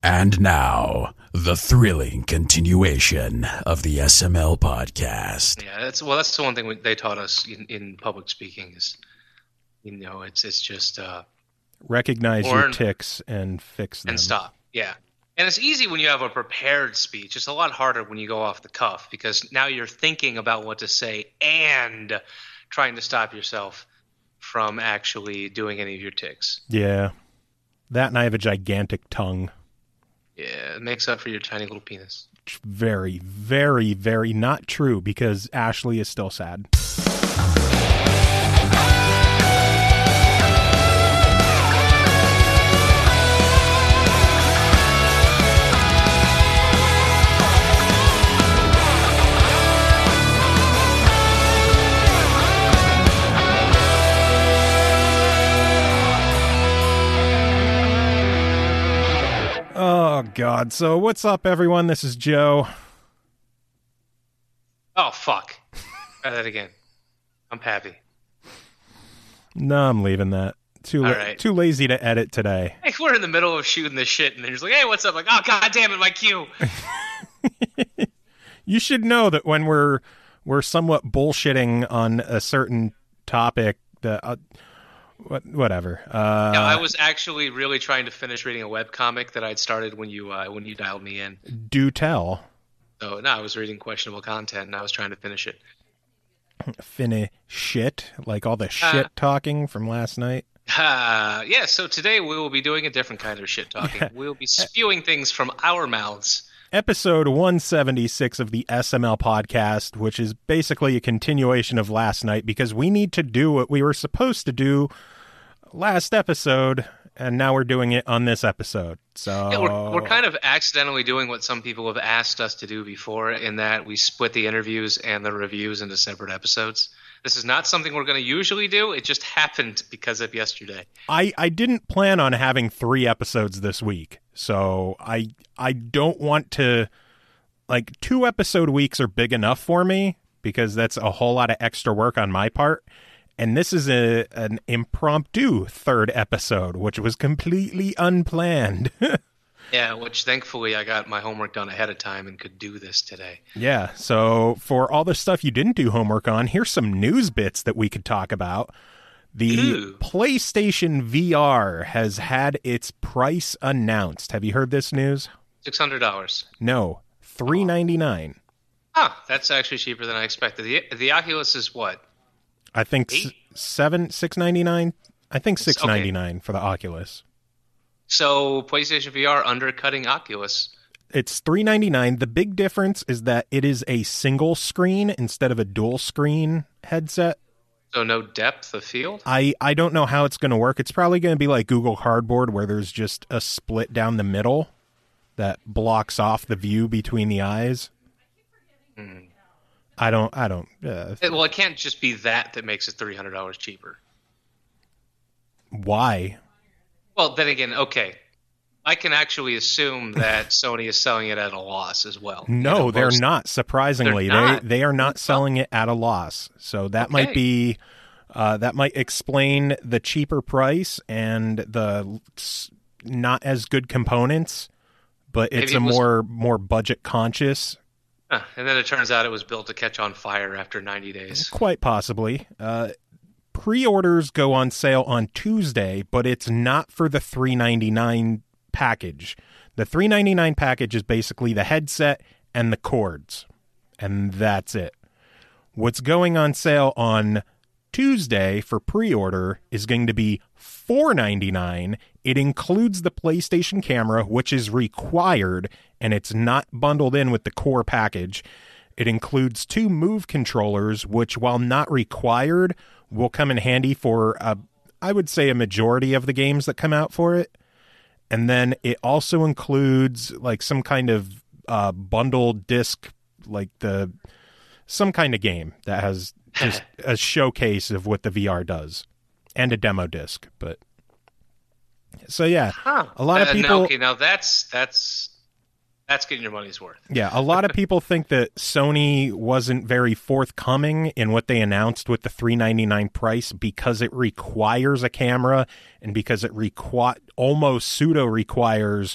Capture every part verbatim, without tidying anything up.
And now, the thrilling continuation of the S M L podcast. Yeah, that's well. That's the one thing we, they taught us in, in public speaking is, you know, it's it's just uh, recognize learn, your tics and fix them and stop. Yeah, and it's easy when you have a prepared speech. It's a lot harder when you go off the cuff because now you're thinking about what to say and trying to stop yourself from actually doing any of your tics. Yeah, that and I have a gigantic tongue. Yeah, it makes up for your tiny little penis. Very, very, very not true because Ashley is still sad. Oh, God. So what's up, everyone? This is Joe. Oh, fuck. Try that again. I'm Pappy. No, I'm leaving that. Too la- right. Too lazy to edit today. Hey, we're in the middle of shooting this shit, and they're just like, hey, what's up? Like, oh, God damn it, my cue. You should know that when we're we're somewhat bullshitting on a certain topic, that... Uh, What, whatever. Uh, yeah, I was actually really trying to finish reading a webcomic that I'd started when you uh, when you dialed me in. Do tell. So no, I was reading questionable content and I was trying to finish it. Finish shit, like all the shit uh, talking from last night. Uh, yeah. So today we will be doing a different kind of shit talking. Yeah. We'll be spewing things from our mouths. Episode one seventy-six of the S M L podcast, which is basically a continuation of last night because we need to do what we were supposed to do last episode, and now we're doing it on this episode. So yeah, we're, we're kind of accidentally doing what some people have asked us to do before, in that we split the interviews and the reviews into separate episodes. This is not something we're going to usually do. It just happened because of yesterday. I, I didn't plan on having three episodes this week, so I I don't want to, like, two episode weeks are big enough for me because that's a whole lot of extra work on my part. And this is a an impromptu third episode, which was completely unplanned. Yeah, which thankfully I got my homework done ahead of time and could do this today. Yeah, so for all the stuff you didn't do homework on, here's some news bits that we could talk about. The Ooh. PlayStation V R has had its price announced. Have you heard this news? six hundred dollars. No, three hundred ninety-nine dollars. Ah, that's actually cheaper than I expected. The the Oculus is what? I think s- seven six ninety nine. I think six ninety nine okay. for the Oculus. So PlayStation V R undercutting Oculus. It's three ninety nine. The big difference is that it is a single screen instead of a dual screen headset. So no depth of field? I, I don't know how it's going to work. It's probably going to be like Google Cardboard, where there's just a split down the middle that blocks off the view between the eyes. Hmm. I don't, I don't. Uh, well, it can't just be that that makes it three hundred dollars cheaper. Why? Well, then again, okay. I can actually assume that Sony is selling it at a loss as well. No, you know, they're most, not, surprisingly. They're not. They they are not selling it at a loss. So that okay. might be, uh, that might explain the cheaper price and the not as good components, but it's Maybe a it was, more more budget conscious. Huh, and then it turns out it was built to catch on fire after ninety days. Quite possibly. Uh, pre-orders go on sale on Tuesday, but it's not for the three ninety-nine package. The three ninety-nine package is basically the headset and the cords, and that's it. What's going on sale on Tuesday for pre-order is going to be four ninety-nine. It includes the PlayStation camera, which is required, and it's not bundled in with the core package. It includes two Move controllers, which, while not required, will come in handy for, a, I would say, a majority of the games that come out for it. And then it also includes like some kind of uh, bundled disc, like the some kind of game that has just a showcase of what the V R does, and a demo disc. But so yeah, huh. a lot of uh, people. Now, okay, now that's that's that's getting your money's worth. Yeah, a lot of people think that Sony wasn't very forthcoming in what they announced with the three ninety-nine price because it requires a camera and because it requi- almost pseudo requires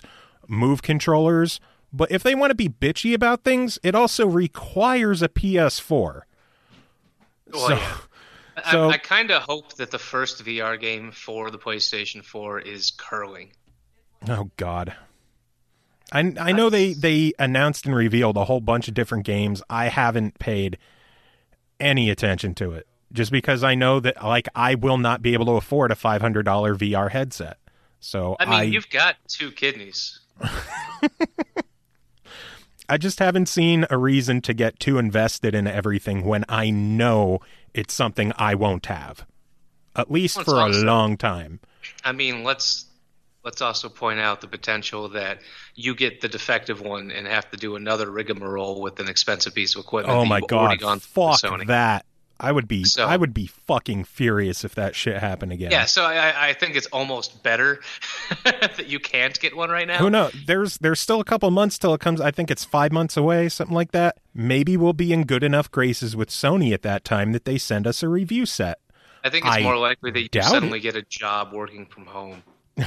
Move controllers. But if they want to be bitchy about things, it also requires a P S four. Well, so, yeah. so I, I kind of hope that the first V R game for the PlayStation four is curling. Oh, God. I, I know they, they announced and revealed a whole bunch of different games. I haven't paid any attention to it. Just because I know that, like, I will not be able to afford a five hundred dollars V R headset. So I mean, I, you've got two kidneys. I just haven't seen a reason to get too invested in everything when I know it's something I won't have. At least Well, for a also, long time. I mean, let's let's also point out the potential that you get the defective one and have to do another rigmarole with an expensive piece of equipment. Oh that my you've God, already gone through with fuck Sony. that. I would be So- I would be fucking furious if that shit happened again. Yeah, so I, I think it's almost better that you can't get one right now. Who knows? There's there's still a couple months till it comes. I think it's five months away, something like that. Maybe we'll be in good enough graces with Sony at that time that they send us a review set. I think it's I more likely that you doubt suddenly get a job working from home.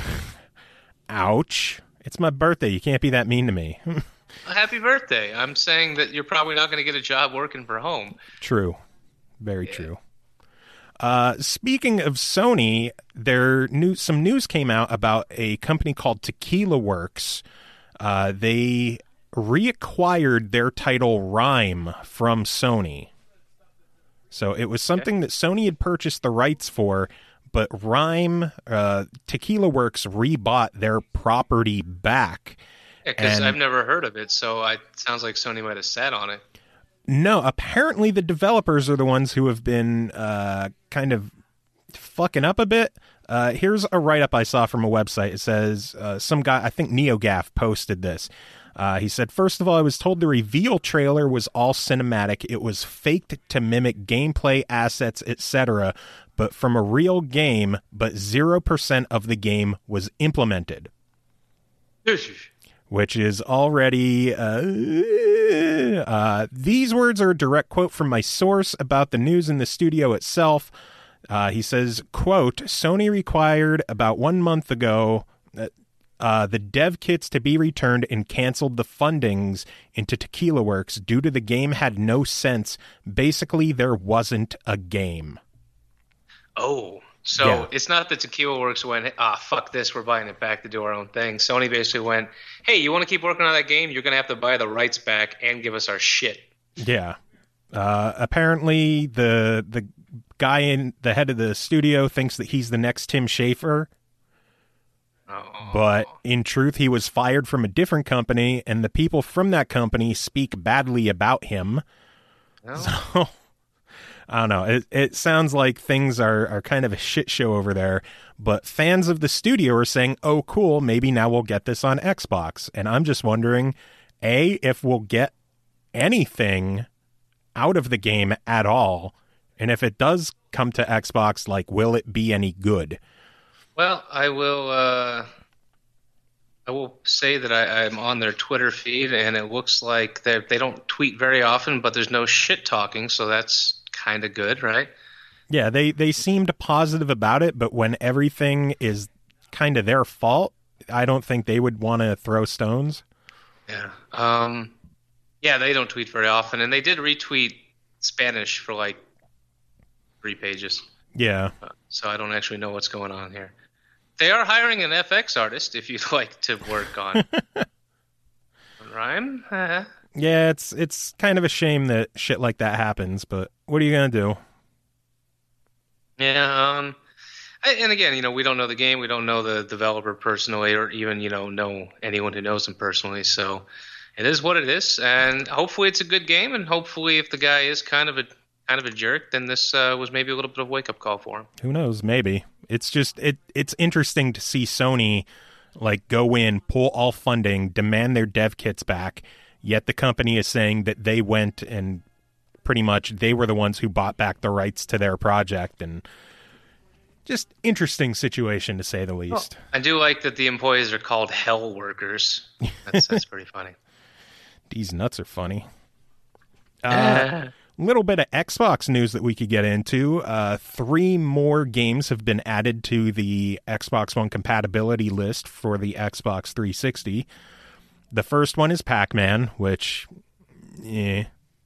Ouch. It's my birthday. You can't be that mean to me. Happy birthday. I'm saying that you're probably not going to get a job working from home. True. Very true. Uh, speaking of Sony, there new some news came out about a company called Tequila Works. Uh, they reacquired their title Rhyme from Sony. So it was something that Sony had purchased the rights for, but Rhyme, uh, Tequila Works rebought their property back. Because And- I've never heard of it, so I, it sounds like Sony might have sat on it. No, apparently the developers are the ones who have been uh, kind of fucking up a bit. Uh, here's a write-up I saw from a website. It says, uh, some guy, I think NeoGaf, posted this. Uh, he said, first of all, I was told the reveal trailer was all cinematic. It was faked to mimic gameplay, assets, et cetera, but from a real game, but zero percent of the game was implemented. Which is already... Uh, uh, these words are a direct quote from my source about the news in the studio itself. Uh, he says, quote, Sony required about one month ago uh, the dev kits to be returned and canceled the fundings into Tequila Works due to the game had no sense. Basically, there wasn't a game. Oh, so Yeah. it's not that Tequila Works went, ah, fuck this, we're buying it back to do our own thing. Sony basically went, hey, you want to keep working on that game? You're going to have to buy the rights back and give us our shit. Yeah. Uh, apparently, the the guy in the head of the studio thinks that he's the next Tim Schafer. Oh. But in truth, he was fired from a different company, and the people from that company speak badly about him. Well, So, I don't know. It, it sounds like things are, are kind of a shit show over there, but fans of the studio are saying, oh, cool, maybe now we'll get this on Xbox. And I'm just wondering, A, if we'll get anything out of the game at all, and if it does come to Xbox, like, will it be any good? Well, I will. Uh, I will say that I, I'm on their Twitter feed, and it looks like they they don't tweet very often, but there's no shit talking, so that's kind of good, right? Yeah, they, they seemed positive about it, but when everything is kind of their fault, I don't think they would want to throw stones. Yeah. Um. Yeah, they don't tweet very often, and they did retweet Spanish for like three pages, Yeah. uh, so I don't actually know what's going on here. They are hiring an F X artist if you'd like to work on Rhyme. Uh, Yeah, it's it's kind of a shame that shit like that happens, but what are you going to do? yeah. Um. I, and again, you know, we don't know the game. We don't know the developer personally, or even you know know anyone who knows him personally. So it is what it is, and hopefully it's a good game. And hopefully, if the guy is kind of a kind of a jerk, then this uh, was maybe a little bit of a wake up call for him. Who knows? Maybe. It's just it it's interesting to see Sony like go in, pull all funding, demand their dev kits back, yet the company is saying that they went and pretty much they were the ones who bought back the rights to their project, and just interesting situation to say the least. I do like that the employees are called hell workers. That's that's pretty funny. These nuts are funny. Uh, little bit of Xbox news that we could get into. Uh, three more games have been added to the Xbox One compatibility list for the Xbox three sixty. The first one is Pac-Man, which, eh.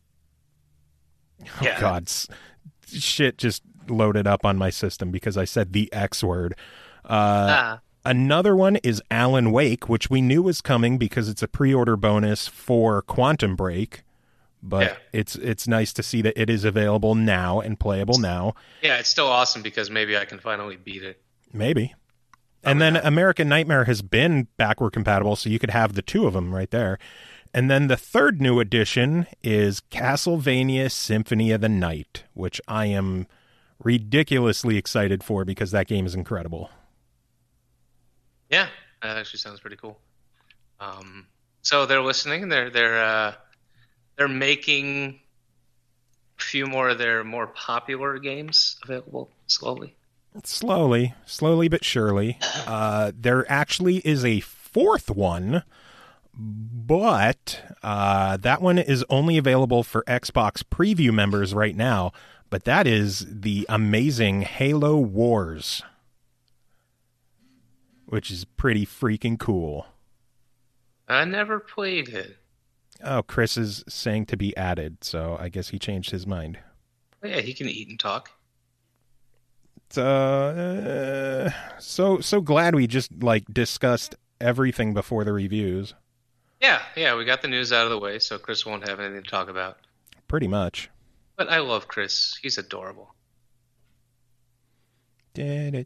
Yeah. Oh, God. Shit just loaded up on my system because I said the X word. Uh, ah. Another one is Alan Wake, which we knew was coming because it's a pre-order bonus for Quantum Break. But Yeah. it's it's nice to see that it is available now and playable now. Yeah, it's still awesome because maybe I can finally beat it. Maybe. And then American Nightmare has been backward compatible, so you could have the two of them right there. And then the third new addition is Castlevania Symphony of the Night, which I am ridiculously excited for because that game is incredible. Yeah, that actually sounds pretty cool. Um, so they're listening. They're they're uh, they're making a few more of their more popular games available slowly. Slowly, slowly but surely. Uh, there actually is a fourth one, but uh, that one is only available for Xbox Preview members right now. But that is the amazing Halo Wars, which is pretty freaking cool. I never played it. Oh, Chris is saying to be added, so I guess he changed his mind. Oh, yeah, he can eat and talk. Uh, so so glad we just like discussed everything before the reviews. Yeah, yeah, we got the news out of the way, so Chris won't have anything to talk about. Pretty much. But I love Chris. He's adorable. Oh yeah,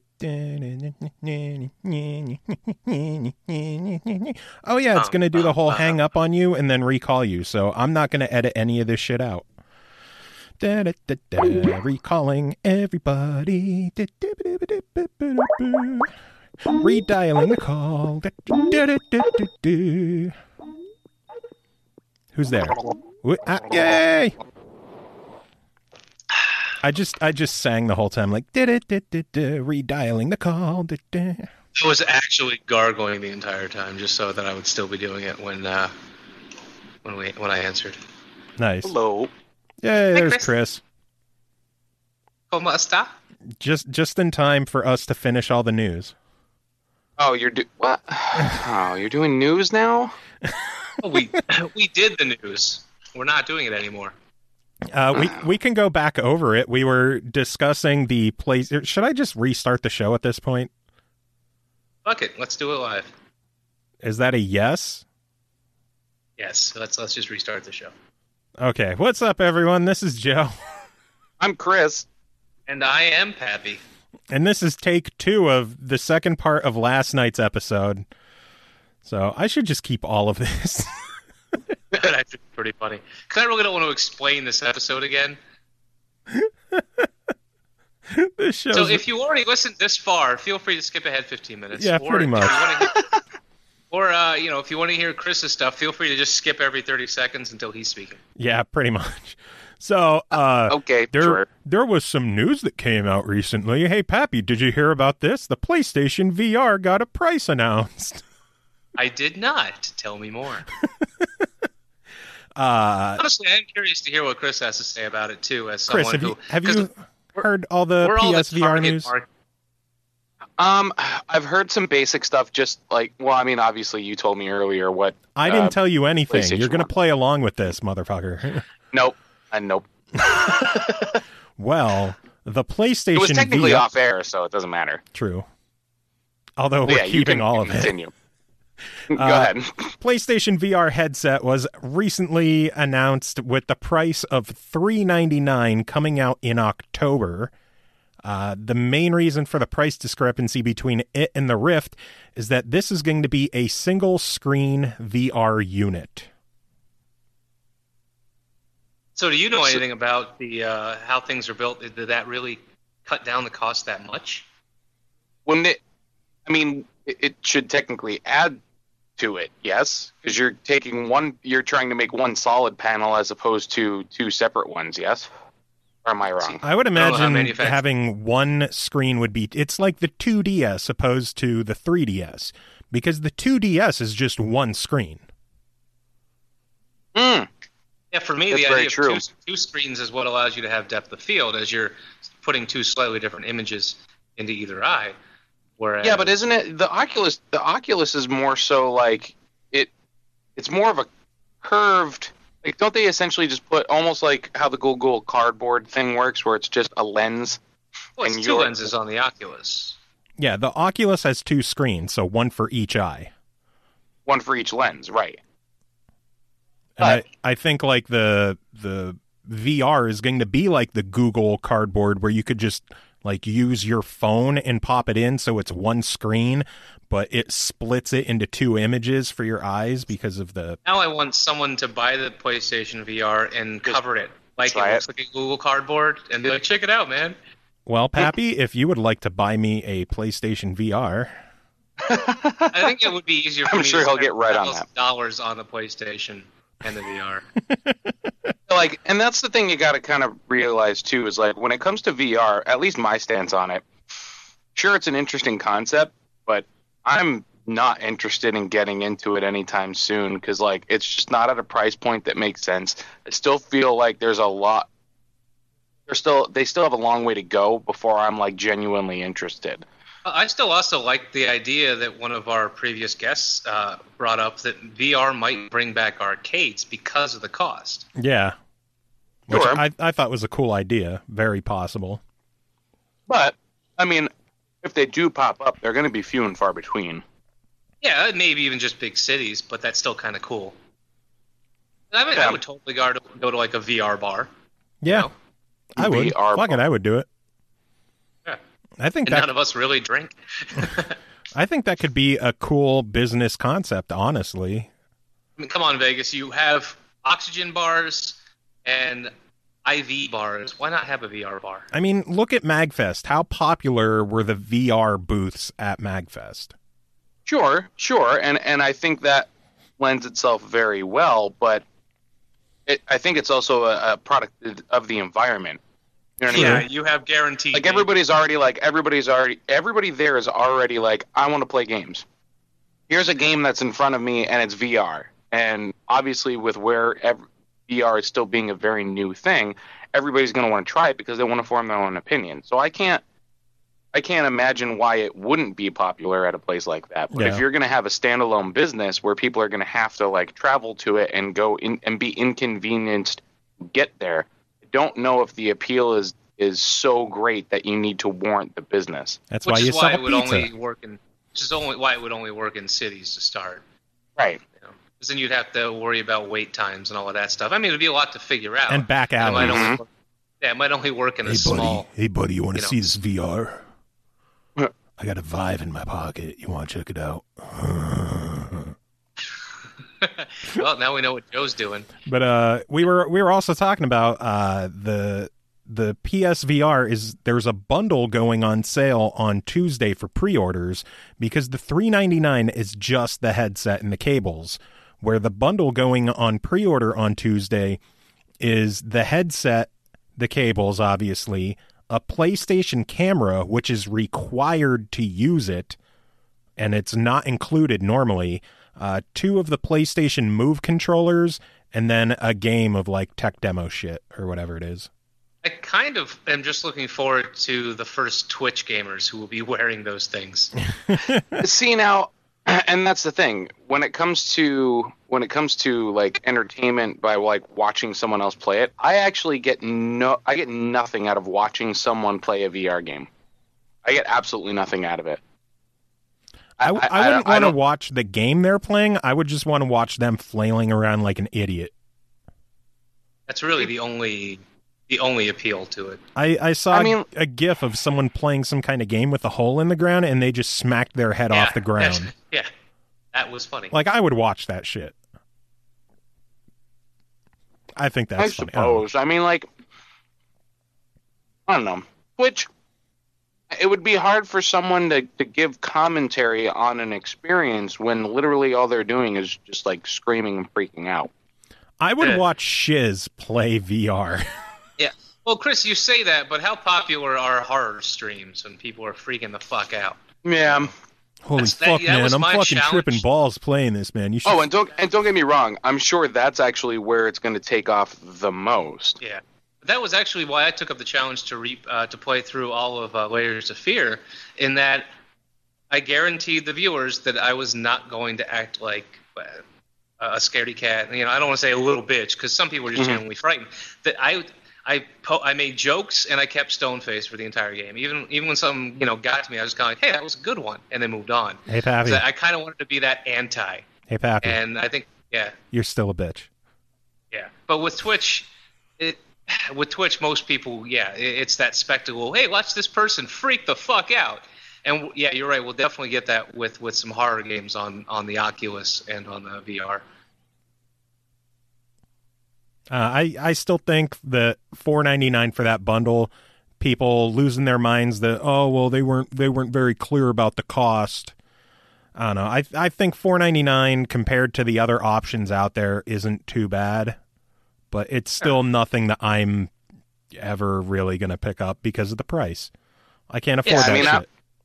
it's gonna do the whole hang up on you and then recall you. So I'm not gonna edit any of this shit out. Da, da, da, da, recalling everybody. Da, da, da, da, da, da, da. Redialing the call. Da, da, da, da, da, da. Who's there? Wh- ah, yay! I just I just sang the whole time like da, da, da, da, da, redialing the call. Da, da. I was actually gargling the entire time just so that I would still be doing it when uh, when we when I answered. Nice. Hello. Yay, there's Chris. Chris. ¿Cómo está? Just just in time for us to finish all the news. Oh, you're do what? Oh, you're doing news now? Oh, we we did the news. We're not doing it anymore. Uh, we we can go back over it. We were discussing the place. Should I just restart the show at this point? Fuck it, let's do it live. Is that a yes? Yes, let's let's just restart the show. Okay. What's up, everyone? This is Joe, I'm Chris. And I am Pappy. and this is take two of the second part of last night's episode. So I should just keep all of this. That's actually pretty funny. Because I really don't want to explain this episode again. This show's... So if you already listened this far, feel free to skip ahead fifteen minutes. Yeah, or pretty if much. you wanna hear- or, uh, you know, if you want to hear Chris's stuff, feel free to just skip every thirty seconds until he's speaking. Yeah, pretty much. So, uh, Okay, there, sure. there was some news that came out recently. Hey, Pappy, did you hear about this? The PlayStation V R got a price announced. I did not. Tell me more. Uh, Honestly, I'm curious to hear what Chris has to say about it, too, as someone Chris, have who... you, have 'cause you heard all the we're all P the S V R target news? market. Um, I've heard some basic stuff. Just like, well, I mean, obviously, you told me earlier what. I didn't uh, tell you anything. PlayStation You're going to one. play along with this, motherfucker. Nope. Uh, nope. Well, the PlayStation It was technically V R... off air, so it doesn't matter. True. Although we're yeah, you keeping can all of it. continue. Go Uh, ahead. PlayStation V R headset was recently announced with the price of three ninety-nine coming out in October. Uh, the main reason for the price discrepancy between it and the Rift is that this is going to be a single screen V R unit. So do you know anything about the uh, how things are built? Did that really cut down the cost that much? Wouldn't it? I mean, it, it should technically add to it, yes, because you're taking one. You're trying to make one solid panel as opposed to two separate ones. Yes, or am I wrong? I would I don't know how imagine manufacturers- having one screen would be, it's like the two D S opposed to the three D S, because the two D S is just one screen. Hmm. Yeah, for me, That's the very idea true. of two, two screens is what allows you to have depth of field as you're putting two slightly different images into either eye. Whereas, Yeah, but isn't it the Oculus? The Oculus is more so like it. It's more of a curved. Like, don't they essentially just put almost like how the Google Cardboard thing works, where it's just a lens? well, it's and two you're- lenses on the Oculus. Yeah, the Oculus has two screens, so one for each eye. One for each lens, right? And I, But- I think like the the V R is going to be like the Google Cardboard, where you could just like use your phone and pop it in, so it's one screen, but it splits it into two images for your eyes because of the. Now I want someone to buy the PlayStation V R and Just cover it like it try looks it. like a Google Cardboard and be like, check it out, man. Well, Pappy, if you would like to buy me a PlayStation V R, I think it would be easier for I'm me sure to he'll spend get right on one thousand dollars on the PlayStation and the V R. Like, and that's the thing you got to kind of realize too is like when it comes to V R, at least my stance on it. Sure, it's an interesting concept, but I'm not interested in getting into it anytime soon because like it's just not at a price point that makes sense. I still feel like there's a lot. There's still they still have a long way to go before I'm like genuinely interested. I still also like the idea that one of our previous guests uh, brought up that V R might bring back arcades because of the cost. yeah, which Sure. I I thought was a cool idea, very possible. But I mean, if they do pop up, they're going to be few and far between. Yeah, maybe even just big cities, but that's still kind of cool. I mean, Yeah. I would totally go to, go to like a V R bar. Yeah, know? I would. V R Fuck it, I would do it. Yeah. I think And that none of us really drink. I think that could be a cool business concept, honestly. I mean, come on, Vegas. You have oxygen bars and I V bars. Why not have a V R bar? I mean, look at MagFest. How popular were the V R booths at MagFest? Sure, sure, and and I think that lends itself very well, but it, I think it's also a, a product of the environment. You know what I Yeah, mean? you have guaranteed. Like everybody's already like everybody's already everybody there is already like I want to play games. Here's a game that's in front of me and it's V R, and obviously with where ev- V R is still being a very new thing, everybody's going to want to try it because they want to form their own opinion. So I can't. I can't imagine why it wouldn't be popular at a place like that. But Yeah. if you're going to have a standalone business where people are going to have to like travel to it and go in and be inconvenienced to get there, I don't know if the appeal is is so great that you need to warrant the business. That's which why you is why sell it would pizza. only work in. Which is only why it would only work in cities to start. Right. You know? Because then you'd have to worry about wait times and all of that stuff. I mean, it'd be a lot to figure out. And back It might alleys. only Mhm. work- yeah, it might only work in a small. hey buddy, you want you to know. see this V R? I got a Vive in my pocket. You want to check it out? Well, now we know what Joe's doing. But uh, we were we were also talking about uh, the the P S V R is there's a bundle going on sale on Tuesday for pre-orders because the three ninety-nine is just the headset and the cables, where the bundle going on pre-order on Tuesday is the headset, the cables, obviously, a PlayStation camera, which is required to use it, and it's not included normally, uh, two of the PlayStation Move controllers, and then a game of like tech demo shit or whatever it is. I kind of am just looking forward to the first Twitch gamers who will be wearing those things. See now, and that's the thing. When it comes to when it comes to like entertainment by like watching someone else play it, I actually get no I get nothing out of watching someone play a V R game. I get absolutely nothing out of it. I, I, I wouldn't I want to don't- watch the game they're playing. I would just want to watch them flailing around like an idiot. That's really the only the only appeal to it. I, I saw I mean- a gif of someone playing some kind of game with a hole in the ground, and they just smacked their head Yeah, off the that's- ground. Yeah, that was funny. Like, I would watch that shit. I think that's I funny. I don't know. suppose. I mean, like, I don't know. Which it would be hard for someone to, to give commentary on an experience when literally all they're doing is just like screaming and freaking out. I would Yeah. watch Shiz play V R. Yeah. Well, Chris, you say that, but how popular are horror streams when people are freaking the fuck out? Yeah. Holy That's- that- fuck, that man! was I'm my fucking challenge. tripping balls playing this, man. You should. Oh, and don't and don't get me wrong. I'm sure that's actually where it's going to take off the most. Yeah, that was actually why I took up the challenge to re, uh, to play through all of uh, Layers of Fear. In that, I guaranteed the viewers that I was not going to act like uh, a scaredy cat. You know, I don't want to say a little bitch because some people are just Mhm. genuinely frightened. That I. I po- I made jokes and I kept stone faced for the entire game. Even even when some you know got to me, I was kind of like, "Hey, that was a good one," and then moved on. Hey, Pappy. So I kind of wanted to be that anti, Hey, Pappy. and I think yeah, You're still a bitch. yeah. But with Twitch, it with Twitch, most people, yeah, it, it's that spectacle. Hey, watch this person freak the fuck out. And yeah, you're right. We'll definitely get that with, with some horror games on, on the Oculus and on the V R. Uh, I I still think that four ninety-nine for that bundle, people losing their minds that oh well they weren't they weren't very clear about the cost. I don't know. I I think four ninety-nine compared to the other options out there isn't too bad, but it's still nothing that I'm ever really going to pick up because of the price. I can't afford Yeah, I that mean, shit. I-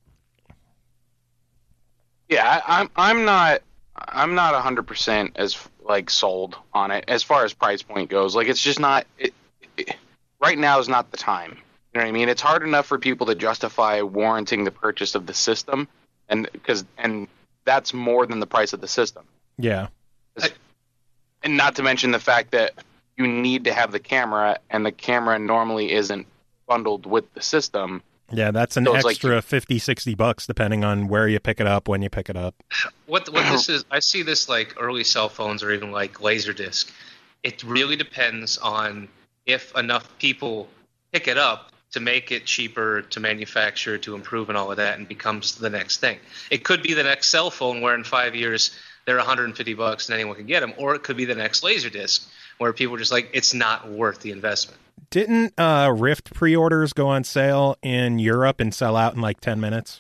Yeah, I, I'm I'm not I'm not one hundred percent as like sold on it as far as price point goes. Like it's just not it, it, right now is not the time. You know what I mean? It's hard enough for people to justify warranting the purchase of the system, and because and that's more than the price of the system. Yeah. And not to mention the fact that you need to have the camera, and the camera normally isn't bundled with the system. Yeah, that's an So it's like extra you- fifty, sixty bucks depending on where you pick it up, when you pick it up. What what this is, I see this like early cell phones or even like Laserdisc. It really depends on if enough people pick it up to make it cheaper to manufacture, to improve, and all of that, and becomes the next thing. It could be the next cell phone where in five years they're one hundred fifty bucks and anyone can get them, or it could be the next Laserdisc where people are just like, it's not worth the investment. Didn't uh, Rift pre-orders go on sale in Europe and sell out in like ten minutes?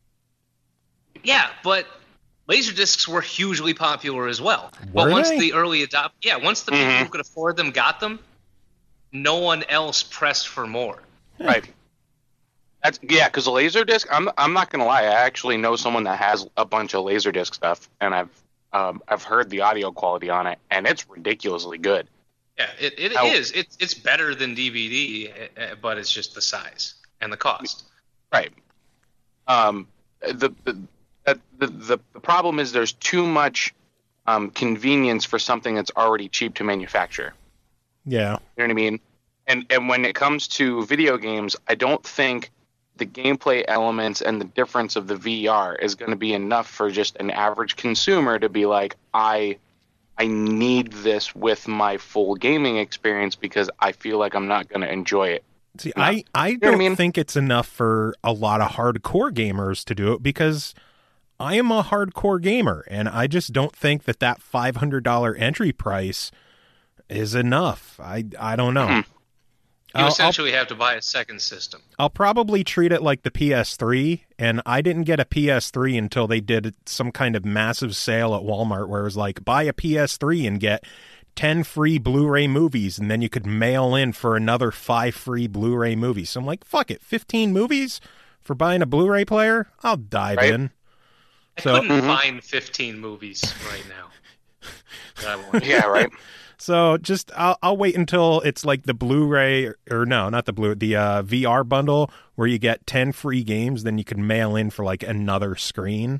Yeah, but Laserdiscs were hugely popular as well. Were but once they? the early adopt, yeah, once the people Mhm. who could afford them got them, no one else pressed for more. Right. That's yeah, because Laserdisc. I'm I'm not gonna lie. I actually know someone that has a bunch of Laserdisc stuff, and I've um, I've heard the audio quality on it, and it's ridiculously good. Yeah, it, it How- is. It's it's better than D V D, uh, but it's just the size and the cost. Right. Um. The the that- the the, the problem is there's too much um, convenience for something that's already cheap to manufacture. Yeah. You know what I mean? And and when it comes to video games, I don't think the gameplay elements and the difference of the V R is going to be enough for just an average consumer to be like, I I need this with my full gaming experience because I feel like I'm not going to enjoy it. See, No. I, I what I don't mean? think it's enough for a lot of hardcore gamers to do it because I am a hardcore gamer and I just don't think that that five hundred dollars entry price is enough. I, I don't know. Hmm. You I'll, I'll, essentially have to buy a second system. I'll probably treat it like the P S three, and I didn't get a P S three until they did some kind of massive sale at Walmart where it was like, buy a P S three and get ten free Blu-ray movies, and then you could mail in for another five free Blu-ray movies. So I'm like, fuck it, fifteen movies for buying a Blu-ray player? I'll dive Right. in. I So- couldn't Mhm. find fifteen movies right now. that I wanted. Yeah, right. So just I'll I'll wait until it's like the Blu-ray or, or no, not the Blu the uh, V R bundle where you get ten free games, then you can mail in for like another screen.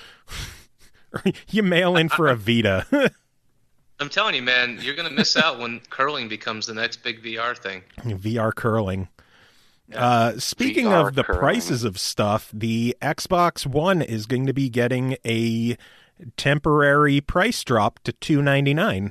Or you mail in for a Vita. I'm telling you, man, you're gonna miss out when curling becomes the next big V R thing. V R curling. Uh, speaking V R of the curling. prices of stuff, the Xbox One is going to be getting a temporary price drop to two ninety-nine.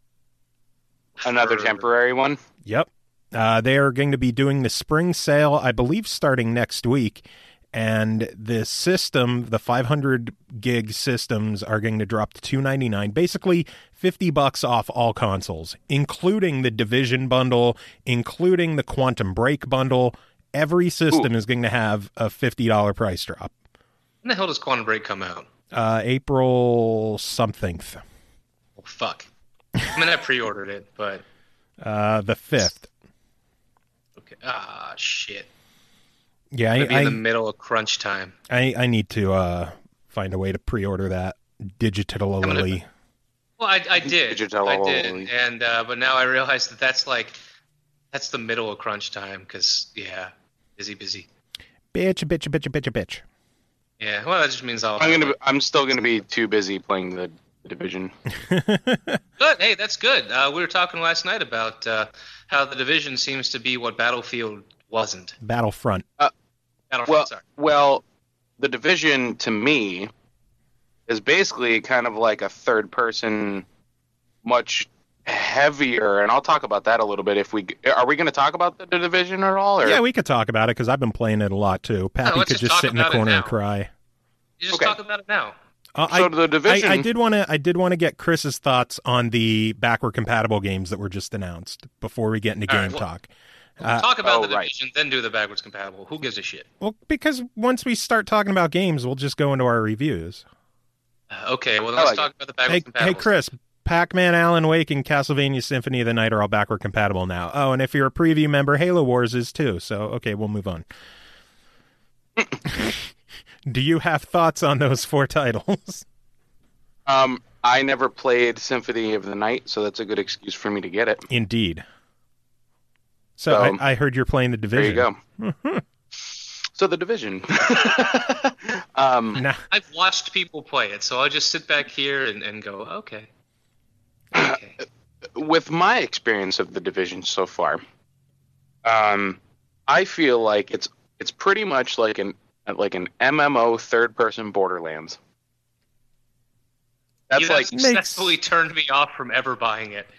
Another For- temporary one. Yep. Uh, they are going to be doing the spring sale, I believe, starting next week. And the system, the five hundred gig systems, are going to drop to two ninety-nine. Basically, fifty bucks off all consoles, including the Division bundle, including the Quantum Break bundle. Every system Ooh. is going to have a fifty dollars price drop. When the hell does Quantum Break come out? Uh, April something. Oh, fuck. I mean, I pre-ordered it, but Uh, the fifth. okay. Ah, shit. Yeah, Maybe I, in the I, middle of crunch time. I, I need to uh, find a way to pre-order that digitally. Well, I, I did, Digital I did, only. and uh, but now I realize that that's like that's the middle of crunch time because yeah, busy, busy. Bitch, bitch, bitch, bitch, bitch. Yeah, well, that just means I'll. I'm gonna. I'm still gonna be too busy playing the, the Division. Good. Hey, that's good. Uh, we were talking last night about uh, how the Division seems to be what Battlefield wasn't. Battlefront. Battlefront, Well, sorry. well, the Division to me is basically kind of like a third person, much heavier, and I'll talk about that a little bit. If we are we going to talk about the, the Division at all? Or? Yeah, we could talk about it because I've been playing it a lot too. Pappy let's could just just talk sit in the about it corner and now. cry. You just okay. talk about it now. Uh, So I, the Division, I, I did want to. I did want to get Chris's thoughts on the backward compatible games that were just announced before we get into All game right, well- talk. We'll Uh, talk about oh, the right. Division, then do the backwards compatible. Who gives a shit? Well, because once we start talking about games, we'll just go into our reviews. Uh, okay, well, then I let's like talk about the backwards Hey, compatible. hey, Chris. Pac-Man, Alan Wake, and Castlevania Symphony of the Night are all backward compatible now. Oh, and if you're a preview member, Halo Wars is too. So, okay, we'll move on. Do you have thoughts on those four titles? um, I never played Symphony of the Night, so that's a good excuse for me to get it. Indeed. So, So, I, I heard you're playing the There Division. you go. So the Division. um, Nah, I've watched people play it, so I'll just sit back here and, and go, okay. Okay. with my experience of the Division so far, um, I feel like it's it's pretty much like an like an M M O third person Borderlands. That's you have like successfully turned me off from ever buying it.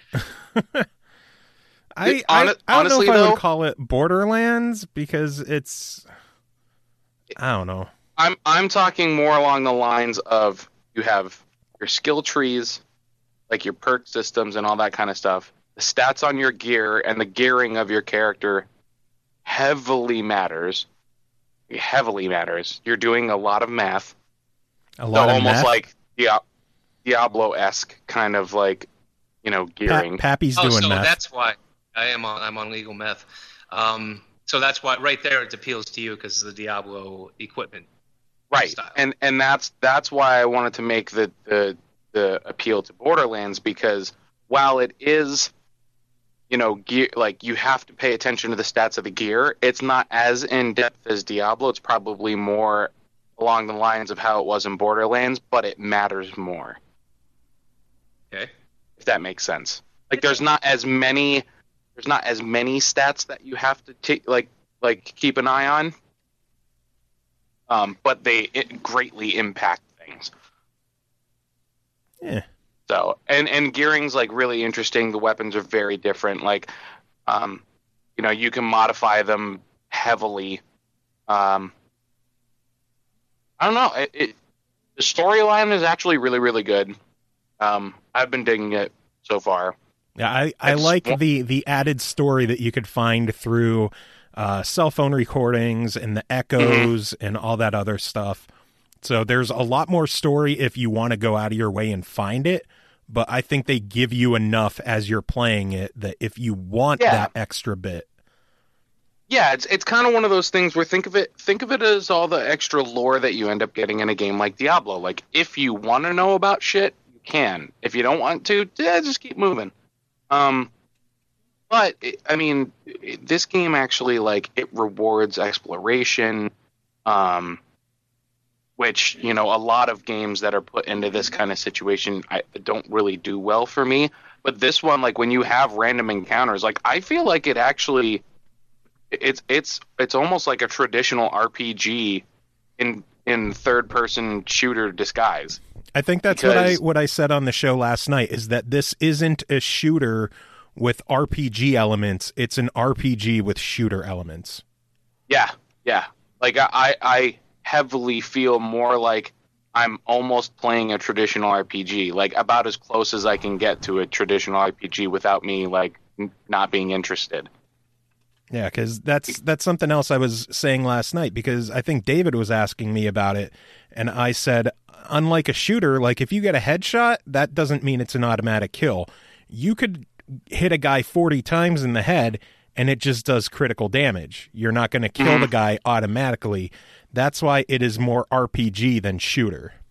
I, It- I, hone- I don't know honestly, if I though- would call it Borderlands because it's... I don't know. I'm I'm talking more along the lines of you have your skill trees, like your perk systems and all that kind of stuff. The stats on your gear and the gearing of your character heavily matters. It heavily matters. You're doing a lot of math. A So lot of almost meth. like Dia- Diablo-esque kind of like, you know, Pa- gearing. Pappy's Oh, doing so meth. that's why I am on. I'm on legal meth. Um, so that's why right there it appeals to you because of the Diablo equipment. Right, style. and and that's that's why I wanted to make the, the the appeal to Borderlands, because while it is, you know, gear, like you have to pay attention to the stats of the gear, it's not as in depth as Diablo. It's probably more along the lines of how it was in Borderlands, but it matters more, Okay. if that makes sense. Like there's not as many there's not as many stats that you have to take like like keep an eye on. Um, but they it greatly impact things. Yeah. So and and gearing's like really interesting. The weapons are very different. Like, um, you know, you can modify them heavily. Um, I don't know. It, it the storyline is actually really really good. Um, I've been digging it so far. Yeah, I, I It's- like the, the added story that you could find through uh, cell phone recordings and the echoes and all that other stuff. So there's a lot more story if you want to go out of your way and find it. But I think they give you enough as you're playing it that if you want Yeah. that extra bit. Yeah, it's it's kind of one of those things where think of it think of it as all the extra lore that you end up getting in a game like Diablo. Like if you want to know about shit, you can. If you don't want to, yeah, just keep moving. Um, but it, I mean, it, this game actually like it rewards exploration, um, which you know a lot of games that are put into this kind of situation I don't really do well for me. But this one, like when you have random encounters, like I feel like it actually. It's it's it's almost like a traditional R P G in in third person shooter disguise. I think that's what I Because- what I said on the show last night is that this isn't a shooter with R P G elements. It's an R P G with shooter elements. Yeah, yeah. Like I I heavily feel more like I'm almost playing a traditional R P G, like about as close as I can get to a traditional R P G without me like n- not being interested. Yeah, because that's that's something else I was saying last night, because I think David was asking me about it, and I said, unlike a shooter, like if you get a headshot, that doesn't mean it's an automatic kill. You could hit a guy forty times in the head, and it just does critical damage. You're not going to kill the guy automatically. That's why it is more R P G than shooter.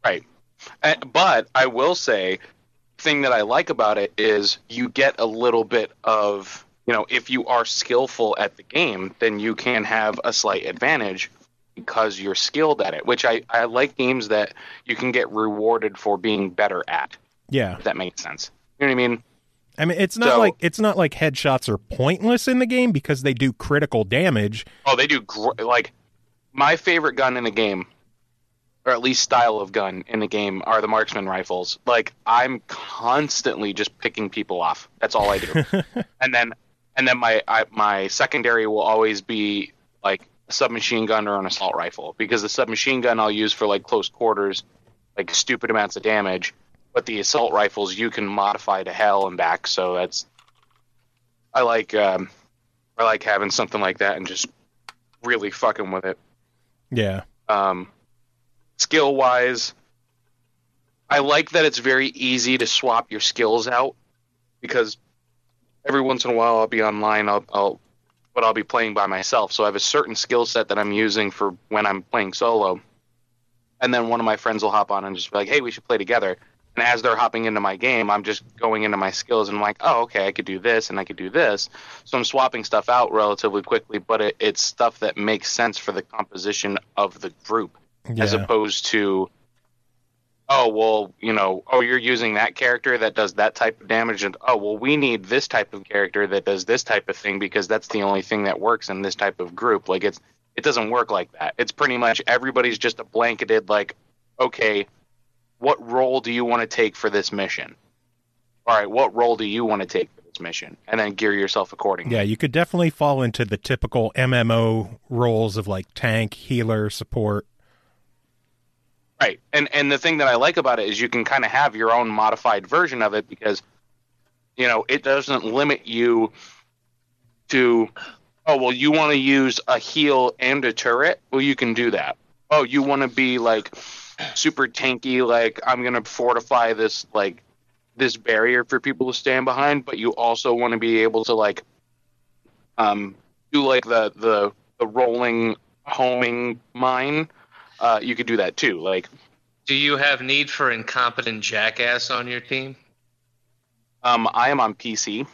Right. Uh, but I will say, thing that I like about it is you get a little bit of, you know, if you are skillful at the game, then you can have a slight advantage because you're skilled at it, which I, I like games that you can get rewarded for being better at. Yeah. If that makes sense. You know what I mean? I mean, it's not So- like it's not like headshots are pointless in the game because they do critical damage. Oh, they do, gr- like, my favorite gun in the game, or at least style of gun in the game, are the marksman rifles. Like, I'm constantly just picking people off. That's all I do. and then and then my I, my secondary will always be, like, a submachine gun or an assault rifle. Because the submachine gun I'll use for, like, close quarters, like, stupid amounts of damage. But the assault rifles you can modify to hell and back, so that's... I like, um, I like having something like that and just really fucking with it. Yeah. Um, skill wise, I like that it's very easy to swap your skills out because every once in a while I'll be online, I'll, I'll, but I'll be playing by myself. So I have a certain skill set that I'm using for when I'm playing solo. And then one of my friends will hop on and just be like, hey, we should play together. And as they're hopping into my game, I'm just going into my skills and I'm like, oh, okay, I could do this and I could do this. So I'm swapping stuff out relatively quickly, but it, it's stuff that makes sense for the composition of the group, Yeah. as opposed to, oh, well, you know, oh, you're using that character that does that type of damage, and oh, well, we need this type of character that does this type of thing because that's the only thing that works in this type of group. Like, it's it doesn't work like that. It's pretty much everybody's just a blanketed, like, okay, what role do you want to take for this mission? All right, what role do you want to take for this mission? And then gear yourself accordingly. Yeah, you could definitely fall into the typical M M O roles of like tank, healer, support. Right. And and the thing that I like about it is you can kind of have your own modified version of it because, you know, it doesn't limit you to, oh, well, you want to use a heal and a turret? Well, you can do that. Oh, you want to be, like, super tanky, like, I'm going to fortify this, like, this barrier for people to stand behind, but you also want to be able to, like, um, do, like, the, the, the rolling homing mine. Uh, you could do that too. Like, Do you have need for incompetent jackass on your team? um, I am on P C.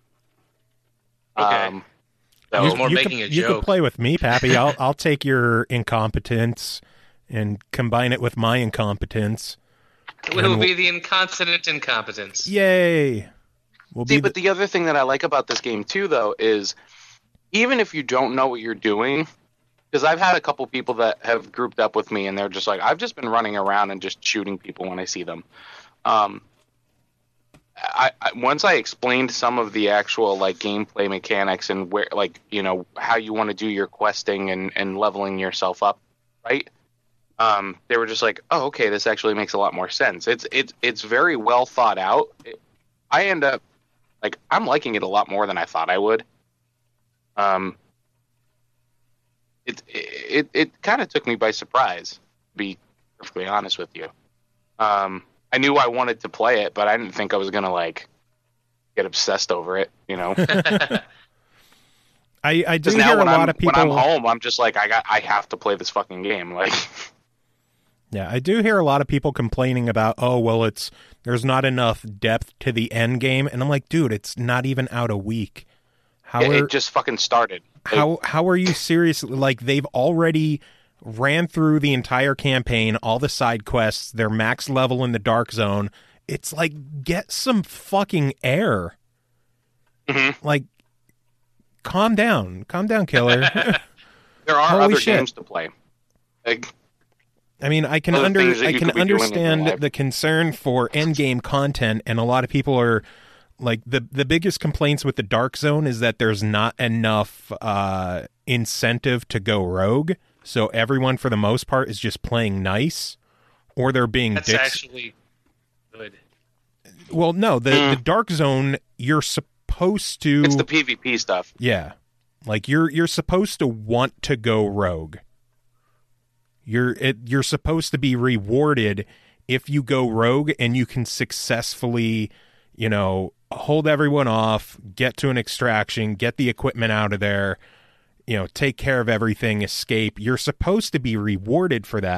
Okay. Um, I was so, more you making could, a you joke. could play with me, Pappy. I'll I'll take your incompetence and combine it with my incompetence. It will be the inconsonant incompetence. Yay! We'll see, be but the other thing that I like about this game too, though, is even if you don't know what you're doing, because I've had a couple people that have grouped up with me, and they're just like, I've just been running around and just shooting people when I see them. Um, I, I once I explained some of the actual like gameplay mechanics and where, like, you know, how you want to do your questing and, and leveling yourself up, right? Um, they were just like, oh, okay, this actually makes a lot more sense. It's it's it's very well thought out. It, I end up like I'm liking it a lot more than I thought I would. Um. It it it kind of took me by surprise, to be perfectly honest with you. Um, I knew I wanted to play it, but I didn't think I was gonna like get obsessed over it. You know, I I do because now hear a when lot I'm of people. when I'm home, I'm just like I got I have to play this fucking game. Like, Yeah, I do hear a lot of people complaining about, oh, well, it's there's not enough depth to the end game, and I'm like, dude, it's not even out a week. How it, are it just fucking started. Like, how how are you seriously? Like, they've already ran through the entire campaign, all the side quests, their max level in the Dark Zone. It's like, get some fucking air. Mhm. Like, calm down, calm down, killer. there are Holy other shit. games to play. Like, I mean, I can Other under things that I you can could be doing in your understand life. the concern for end game content, and a lot of people are like the the biggest complaints with the Dark Zone is that there's not enough uh, incentive to go rogue. So everyone, for the most part, is just playing nice, or they're being That's dicks. actually good. Well, no, the Mm. the Dark Zone, you're supposed to. it's the PvP stuff. Yeah. Like you're you're supposed to want to go rogue. You're it, you're supposed to be rewarded if you go rogue and you can successfully, you know, hold everyone off, get to an extraction, get the equipment out of there, you know, take care of everything, escape. You're supposed to be rewarded for that.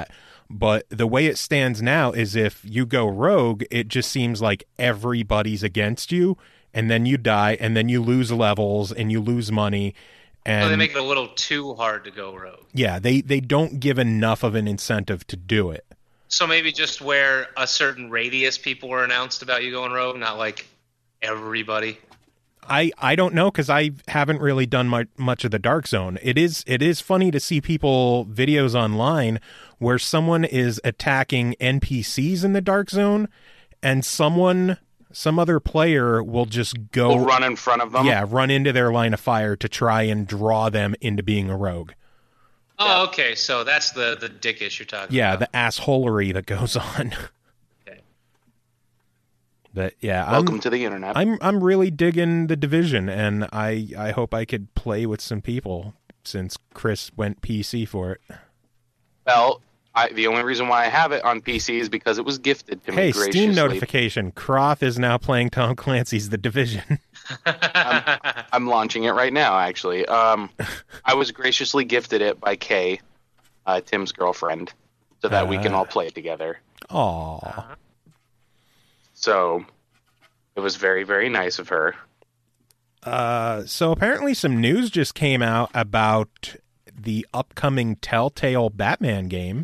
But the way it stands now is if you go rogue, it just seems like everybody's against you, and then you die, and then you lose levels, and you lose money. And well, they make it a little too hard to go rogue. Yeah, they, they don't give enough of an incentive to do it. So maybe just where a certain radius people were announced about you going rogue, not like everybody. I, I don't know, because I haven't really done much, much of the Dark Zone. It is it is funny to see people videos online where someone is attacking N P Cs in the Dark Zone, and someone, some other player will just go... Will run in front of them? Yeah, run into their line of fire to try and draw them into being a rogue. Oh, Yeah. okay, so that's the, the dickish you're talking Yeah, about. the assholery that goes on. Okay. But yeah, Welcome I'm, to the internet. I'm I'm really digging the Division, and I, I hope I could play with some people since Chris went P C for it. Well, I, the only reason why I have it on P C is because it was gifted to Hey, me graciously. Steam notification. Croth is now playing Tom Clancy's The Division. I'm, I'm launching it right now, actually. Um, I was graciously gifted it by Kay, uh, Tim's girlfriend, so that we can Uh. all play it together. Aw. So it was very, very nice of her. Uh, so apparently some news just came out about the upcoming Telltale Batman game.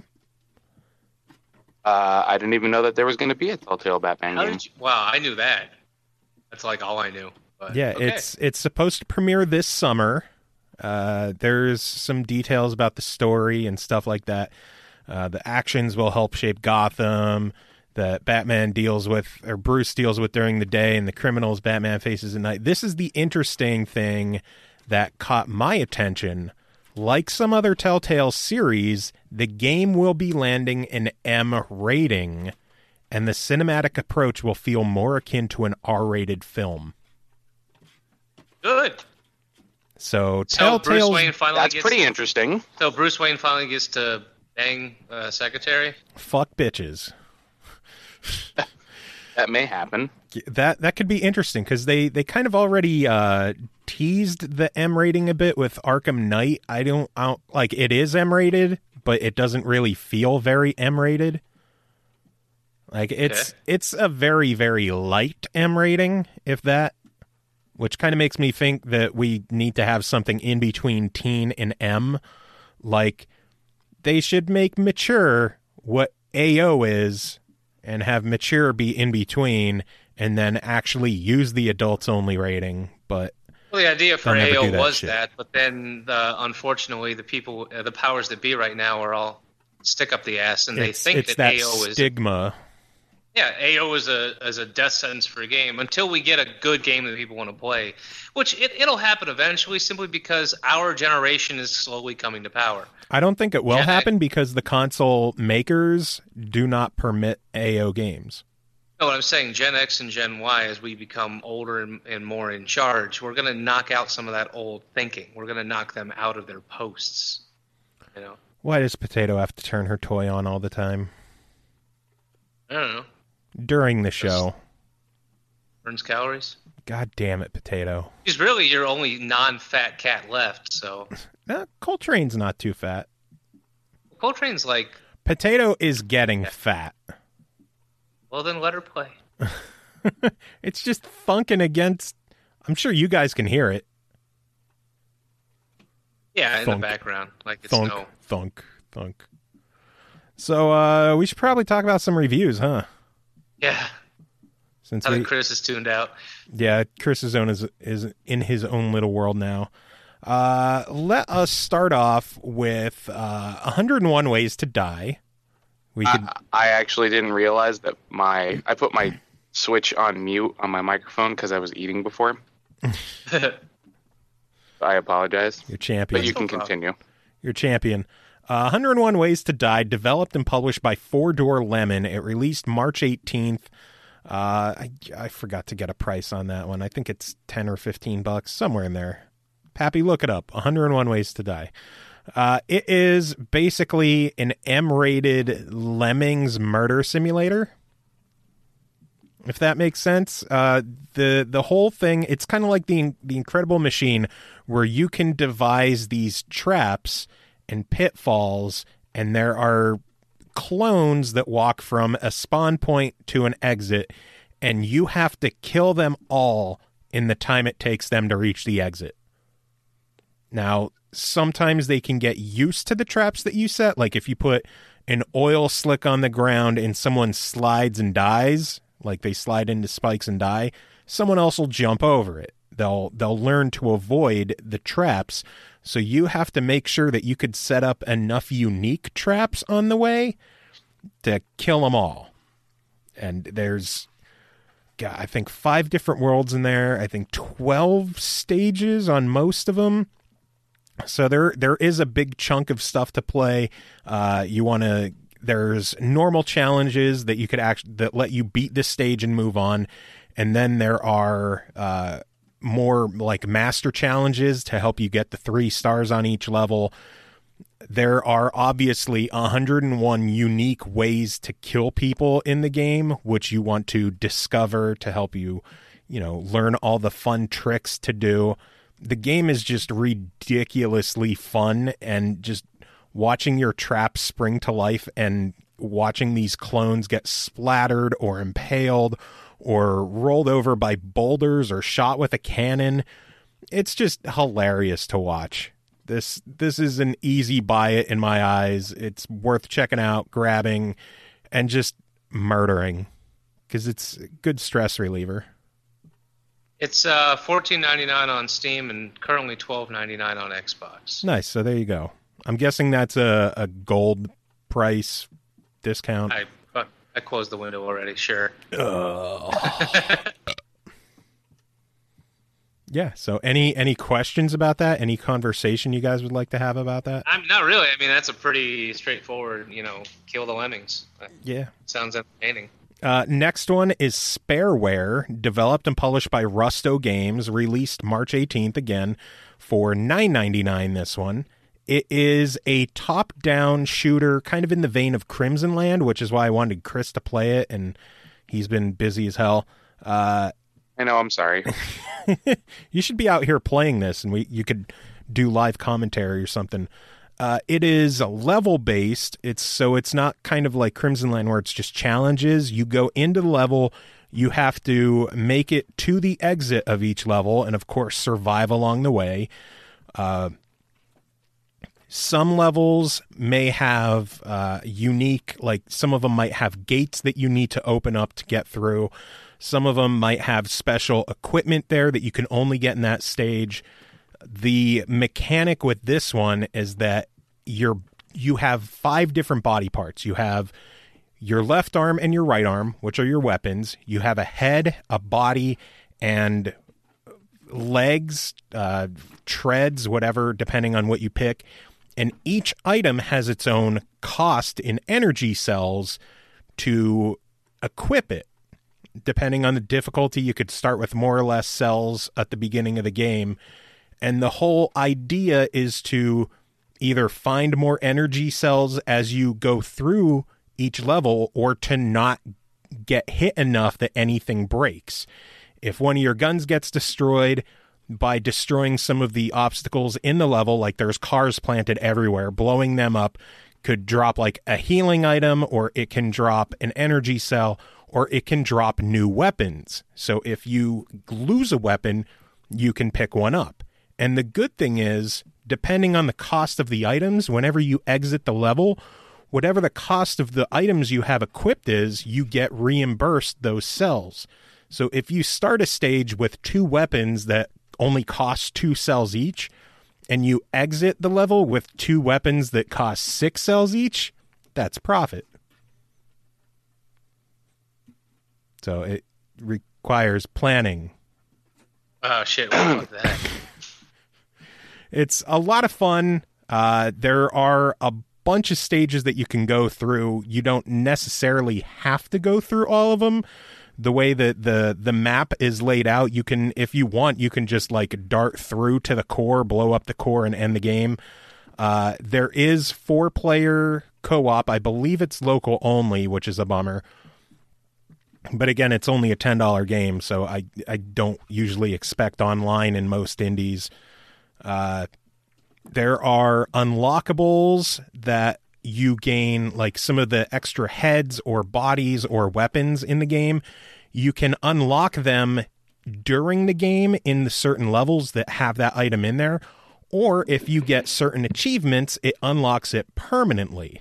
Uh, I didn't even know that there was going to be a Telltale Batman How game. did you, wow, I knew that. That's like all I knew. But, Yeah, okay. it's it's supposed to premiere this summer. Uh, there's some details about the story and stuff like that. Uh, the actions will help shape Gotham. That Batman deals with, or Bruce deals with during the day, and the criminals Batman faces at night. This is the interesting thing that caught my attention. Like some other Telltale series, the game will be landing an M rating, and the cinematic approach will feel more akin to an R-rated film. Good. So, So Bruce Telltale's... Wayne finally That's gets pretty interesting. So Bruce Wayne finally gets to bang uh, secretary. Fuck bitches. That may happen. That that could be interesting because they, they kind of already uh, teased the M rating a bit with Arkham Knight. I don't, I don't like it is M rated, but it doesn't really feel very M rated. Like it's Okay. it's a very very light M rating, if that, which kind of makes me think that we need to have something in between teen and M. Like they should make mature what A O is, and have mature be in between, and then actually use the adults only rating. But Well, the idea for They'll never A O do that was shit. that, but then the, unfortunately, the people, uh, the powers that be right now are all stick up the ass, and they it's, think it's that, that A O is stigma. yeah, A O is a is a death sentence for a game until we get a good game that people want to play, which it, it'll happen eventually, simply because our generation is slowly coming to power. I don't think it will Yeah, I- happen because the console makers do not permit A O games. No, what I'm saying, Gen X and Gen Y, as we become older and, and more in charge, we're going to knock out some of that old thinking. We're going to knock them out of their posts. You know, Why does Potato have to turn her toy on all the time? I don't know. During the show. Burns calories. God damn it, Potato. He's really your only non-fat cat left. So Nah, Coltrane's not too fat. Coltrane's like, Potato is getting fat. well, then let her play. It's just thunking against... I'm sure you guys can hear it. Yeah, in Thunk. the background, like it's Thunk, no. thunk, thunk. So uh, we should probably talk about some reviews, huh? Yeah, Since how we, the Chris is tuned out. yeah, Chris's own is is in his own little world now. Uh, let us start off with uh, one hundred one Ways to Die. We could, I, I actually didn't realize that my I put my Switch on mute on my microphone because I was eating before. I apologize, your champion. but you no can problem. continue. Your champion. Uh, one hundred one Ways to Die, developed and published by Four Door Lemon. It released March eighteenth. Uh, I, I forgot to get a price on that one. I think it's ten or fifteen bucks, somewhere in there. Pappy, look it up. one hundred one Ways to Die. Uh, it is basically an M-rated Lemmings murder simulator, if that makes sense. Uh, the the whole thing, it's kind of like the the Incredible Machine, where you can devise these traps and pitfalls, and there are clones that walk from a spawn point to an exit, and you have to kill them all in the time it takes them to reach the exit. Now, sometimes they can get used to the traps that you set. Like if you put an oil slick on the ground and someone slides and dies, like they slide into spikes and die, someone else will jump over it. They'll they'll learn to avoid the traps. So you have to make sure that you could set up enough unique traps on the way to kill them all. And there's, God, I think five different worlds in there. I think twelve stages on most of them. So there there is a big chunk of stuff to play. Uh, you want to. There's normal challenges that you could actually that let you beat this stage and move on, and then there are uh, more like master challenges to help you get the three stars on each level. There are obviously one hundred one unique ways to kill people in the game, which you want to discover to help you, you know, learn all the fun tricks to do. The game is just ridiculously fun, and just watching your traps spring to life and watching these clones get splattered or impaled or rolled over by boulders or shot with a cannon. It's just hilarious to watch. This this is an easy buy it in my eyes. It's worth checking out, grabbing, and just murdering, because it's a good stress reliever. It's uh, fourteen ninety-nine on Steam and currently twelve ninety-nine on Xbox. Nice. So there you go. I'm guessing that's a, a gold price discount. I I closed the window already. Sure. Yeah. So any any questions about that? Any conversation you guys would like to have about that? I'm not really. I mean, that's a pretty straightforward, you know, kill the lemmings. Yeah. Sounds entertaining. Uh, next one is Spareware, developed and published by Rusto Games, released March eighteenth again for nine ninety-nine. This one. It is a top-down shooter, kind of in the vein of Crimson Land, which is why I wanted Chris to play it, and he's been busy as hell. Uh, I know, I'm sorry. You should be out here playing this, and we you could do live commentary or something. Uh, it is level-based, It's so it's not kind of like Crimson Land where it's just challenges. You go into the level, you have to make it to the exit of each level, and of course survive along the way. Uh Some levels may have uh, unique, like some of them might have gates that you need to open up to get through. Some of them might have special equipment there that you can only get in that stage. The mechanic with this one is that you're, you have five different body parts. You have your left arm and your right arm, which are your weapons. You have a head, a body, and legs, uh, treads, whatever, depending on what you pick. And each item has its own cost in energy cells to equip it. Depending on the difficulty, you could start with more or less cells at the beginning of the game. And the whole idea is to either find more energy cells as you go through each level, or to not get hit enough that anything breaks. If one of your guns gets destroyed, by destroying some of the obstacles in the level, like there's cars planted everywhere, blowing them up could drop like a healing item, or it can drop an energy cell, or it can drop new weapons. So if you lose a weapon, you can pick one up. And the good thing is, depending on the cost of the items, whenever you exit the level, whatever the cost of the items you have equipped is, you get reimbursed those cells. So if you start a stage with two weapons that only cost two cells each, and you exit the level with two weapons that cost six cells each, that's profit. So it requires planning. Oh, shit. What was that? It's a lot of fun. Uh, there are a bunch of stages that you can go through. You don't necessarily have to go through all of them. The way that the, the map is laid out, you can, if you want, you can just like dart through to the core, blow up the core, and end the game. Uh, there is four-player co-op. I believe it's local only, which is a bummer. But again, it's only a ten dollars game, so I, I don't usually expect online in most indies. Uh, there are unlockables that you gain like some of the extra heads or bodies or weapons in the game. You can unlock them during the game in the certain levels that have that item in there. Or if you get certain achievements, it unlocks it permanently.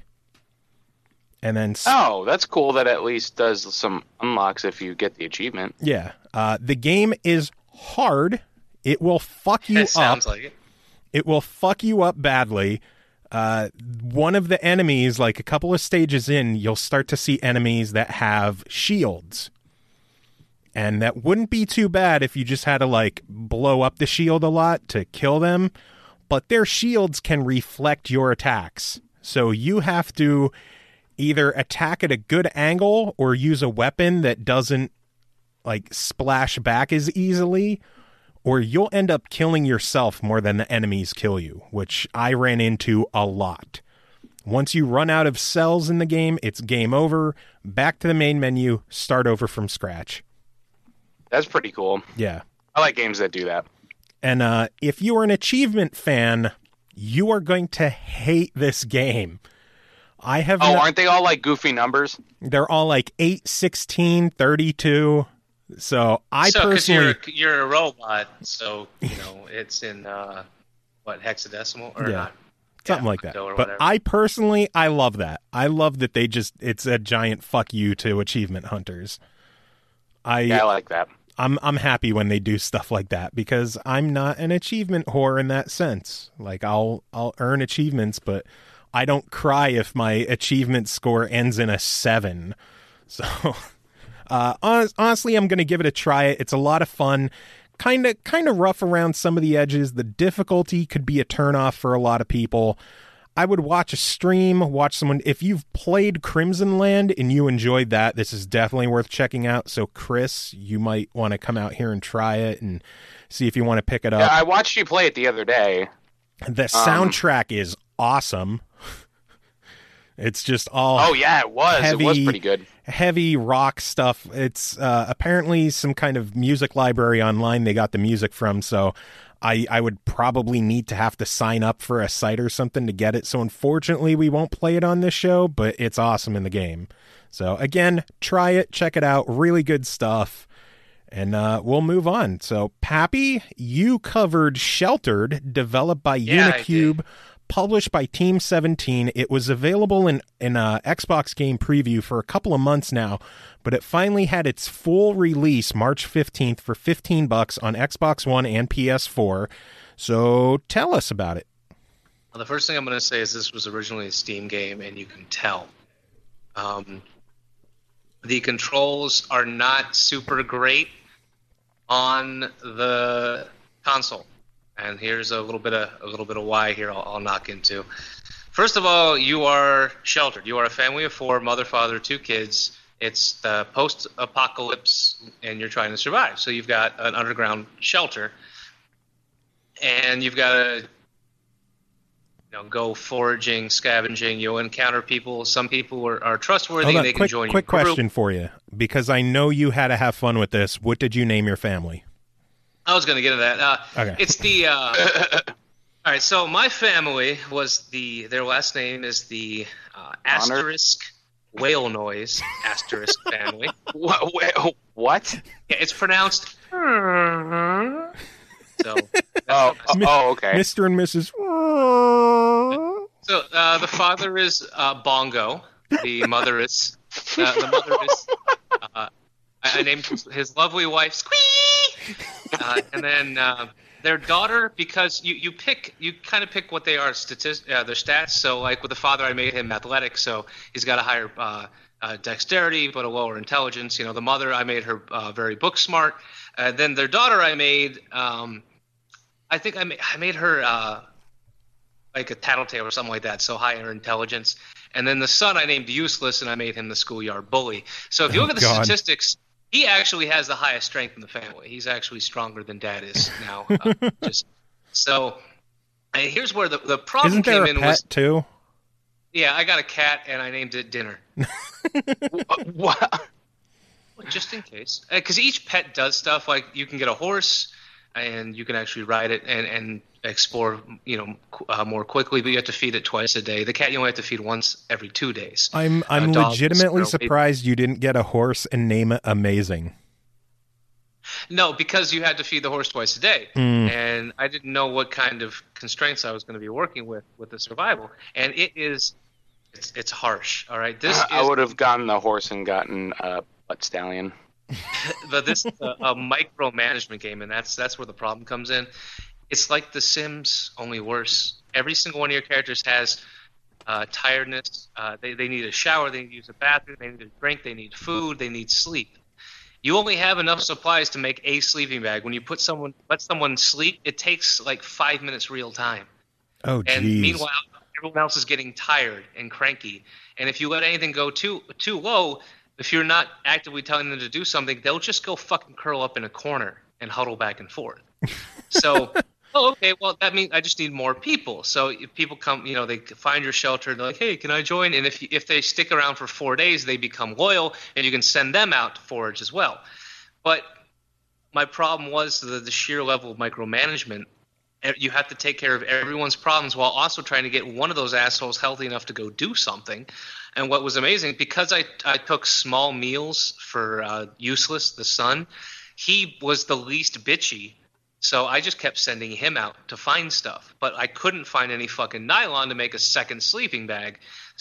And then oh, that's cool that at least does some unlocks if you get the achievement. Yeah. Uh, the game is hard. It will fuck you It up. sounds like it. It will fuck you up badly. Uh, one of the enemies, like a couple of stages in, you'll start to see enemies that have shields. And that wouldn't be too bad if you just had to like blow up the shield a lot to kill them. But their shields can reflect your attacks. So you have to either attack at a good angle or use a weapon that doesn't like splash back as easily, or you'll end up killing yourself more than the enemies kill you, which I ran into a lot. Once you run out of cells in the game, it's game over, back to the main menu, start over from scratch. That's pretty cool. Yeah. I like games that do that. And uh, if you are an achievement fan, you are going to hate this game. I have Oh, no- aren't they all like goofy numbers? They're all like eight, sixteen, thirty-two. So I so, 'cause personally... you're, you're a robot, so, you know, it's in, uh, what, hexadecimal? Or Yeah. not? Something Yeah, like that. or But whatever. I personally, I love that. I love that they just, it's a giant fuck you to achievement hunters. I, Yeah, I like that. I'm I'm happy when they do stuff like that because I'm not an achievement whore in that sense. Like I'll I'll earn achievements, but I don't cry if my achievement score ends in a seven. So uh, hon- honestly, I'm going to give it a try. It's a lot of fun. Kind of kind of rough around some of the edges. The difficulty could be a turnoff for a lot of people. I would watch a stream, watch someone. If you've played Crimson Land and you enjoyed that, this is definitely worth checking out. So, Chris, you might want to come out here and try it and see if you want to pick it up. Yeah, I watched you play it the other day. The soundtrack is awesome. It's just all Oh yeah, it was. heavy, it was pretty good. heavy rock stuff. It's uh, apparently some kind of music library online they got the music from, so I, I would probably need to have to sign up for a site or something to get it. So unfortunately, we won't play it on this show, but it's awesome in the game. So again, try it, check it out. Really good stuff. And uh, we'll move on. So, Pappy, you covered Sheltered, developed by Yeah, I Unicube, did. published by Team seventeen. It was available in in uh, Xbox Game Preview for a couple of months now, but it finally had its full release March fifteenth for fifteen bucks on Xbox One and P S four. So, tell us about it. Well, the first thing I'm going to say is this was originally a Steam game, and you can tell. Um, the controls are not super great on the console, and here's a little bit of a little bit of why here I'll, I'll knock into. First of all, you are sheltered. You are a family of four, mother, father, two kids. It's the post-apocalypse, and you're trying to survive. So you've got an underground shelter, and you've got to you know, go foraging, scavenging. You'll encounter people. Some people are, are trustworthy. Hold on, and they quick, can join quick your group. question for you, because I know you had to have fun with this. What did you name your family? I was going to get into that. Uh, Okay. It's the. Uh, all right. So my family was the. Their last name is the uh, asterisk whale noise asterisk family. What? What? Yeah, it's pronounced. So. Oh, oh, oh, okay. Mister and Missus So uh, the father is uh, Bongo. The mother is. Uh, the mother is. Uh, I, I named his lovely wife Squee. Uh, and then uh, their daughter, because you, you pick you kind of pick what they are statist uh, their stats. So like with the father, I made him athletic, so he's got a higher uh, uh, dexterity but a lower intelligence. You know, the mother, I made her uh, very book smart. Uh, then their daughter, I made. Um, I think I made I made her. Uh, like a tattletale or something like that, so higher intelligence. And then the son I named Useless, and I made him the schoolyard bully. So if you look Oh, at the God. statistics, he actually has the highest strength in the family. He's actually stronger than Dad is now. Uh, just so, and here's where the, the problem Isn't came there a in pet was, too? yeah, I got a cat, and I named it Dinner. What? Just in case. Because each pet does stuff. Like, you can get a horse. and you can actually ride it and, and explore, you know, uh, more quickly. But you have to feed it twice a day. The cat you only have to feed once every two days. I'm I'm uh, legitimately dogs, surprised you didn't get a horse and name it Amazing. No, because you had to feed the horse twice a day, Mm. and I didn't know what kind of constraints I was going to be working with with the survival. And it is, it's it's harsh. All right, this I is, would have gotten the horse and gotten a butt stallion. but this is a, a micromanagement game, and that's that's where the problem comes in. It's like The Sims, only worse. Every single one of your characters has uh, tiredness. Uh, they they need a shower. They need to use a bathroom. They need a drink. They need food. They need sleep. You only have enough supplies to make a sleeping bag. When you put someone, let someone sleep, it takes like five minutes real time. Oh, And geez. meanwhile, everyone else is getting tired and cranky. And if you let anything go too too low, if you're not actively telling them to do something, they'll just go fucking curl up in a corner and huddle back and forth. So, oh, okay, well, that means I just need more people. So if people come, you know, they find your shelter, and they're like, hey, can I join? And if if they stick around for four days, they become loyal, and you can send them out to forage as well. But my problem was the, the sheer level of micromanagement. You have to take care of everyone's problems while also trying to get one of those assholes healthy enough to go do something. And what was amazing, because I, I took small meals for uh, Useless, the son, he was the least bitchy. So I just kept sending him out to find stuff. But I couldn't find any fucking nylon to make a second sleeping bag.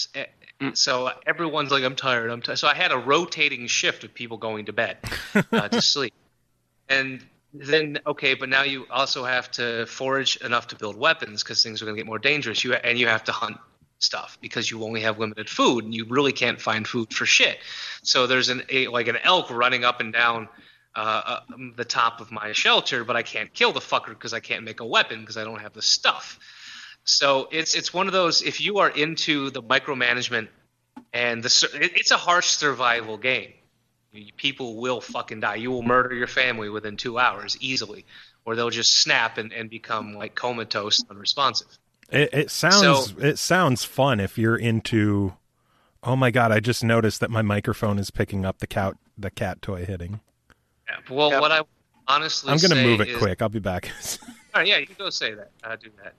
So everyone's like, I'm tired. I'm tired. So I had a rotating shift of people going to bed uh, to sleep. And then, okay, but now you also have to forage enough to build weapons because things are going to get more dangerous. You And you have to hunt stuff because you only have limited food, and you really can't find food for shit. So there's an a, like an elk running up and down uh, uh, the top of my shelter, but I can't kill the fucker because I can't make a weapon because I don't have the stuff. So it's it's one of those, if you are into the micromanagement and the it, it's a harsh survival game. People will fucking die. You will murder your family within two hours easily, or they'll just snap and, and become like comatose, unresponsive. It, it sounds So- it sounds fun if you're into. Oh my god! I just noticed that my microphone is picking up the cat the cat toy hitting. Yeah, well, Yep. what I honestly I'm gonna say move it is- quick. I'll be back. All right, yeah, you can go say that. Uh, do that.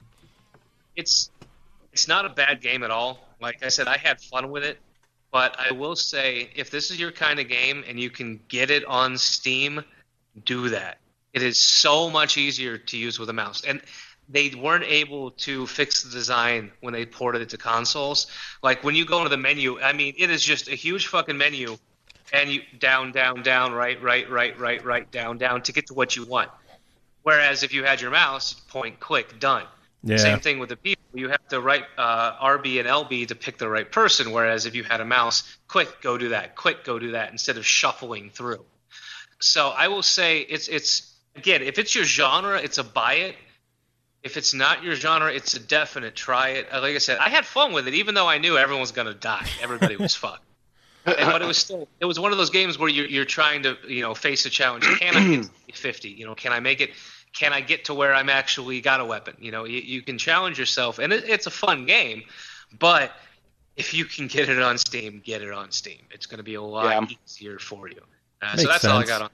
It's it's not a bad game at all. Like I said, I had fun with it. But I will say, if this is your kind of game and you can get it on Steam, do that. It is so much easier to use with a mouse. And they weren't able to fix the design when they ported it to consoles. Like when you go into the menu, I mean, it is just a huge fucking menu, and you down, down, down, right, right, right, right, right, down, down to get to what you want. Whereas if you had your mouse, point, click, done. Yeah. Same thing with the people. You have to write uh, R B and L B to pick the right person, whereas if you had a mouse, quick, go do that, quick, go do that, instead of shuffling through. So I will say it's it's again, if it's your genre, it's a buy it. If it's not your genre, it's a definite try it. Like I said, I had fun with it, even though I knew everyone was going to die. Everybody was fucked. And, but it was still it was one of those games where you're you're trying to you know face a challenge. Can I get to fifty? You know, can I make it? Can I get to where I'm actually got a weapon? You know, you, you can challenge yourself, and it, it's a fun game. But if you can get it on Steam, get it on Steam. It's going to be a lot Yeah. easier for you. Uh, Makes so that's all I sense. got on.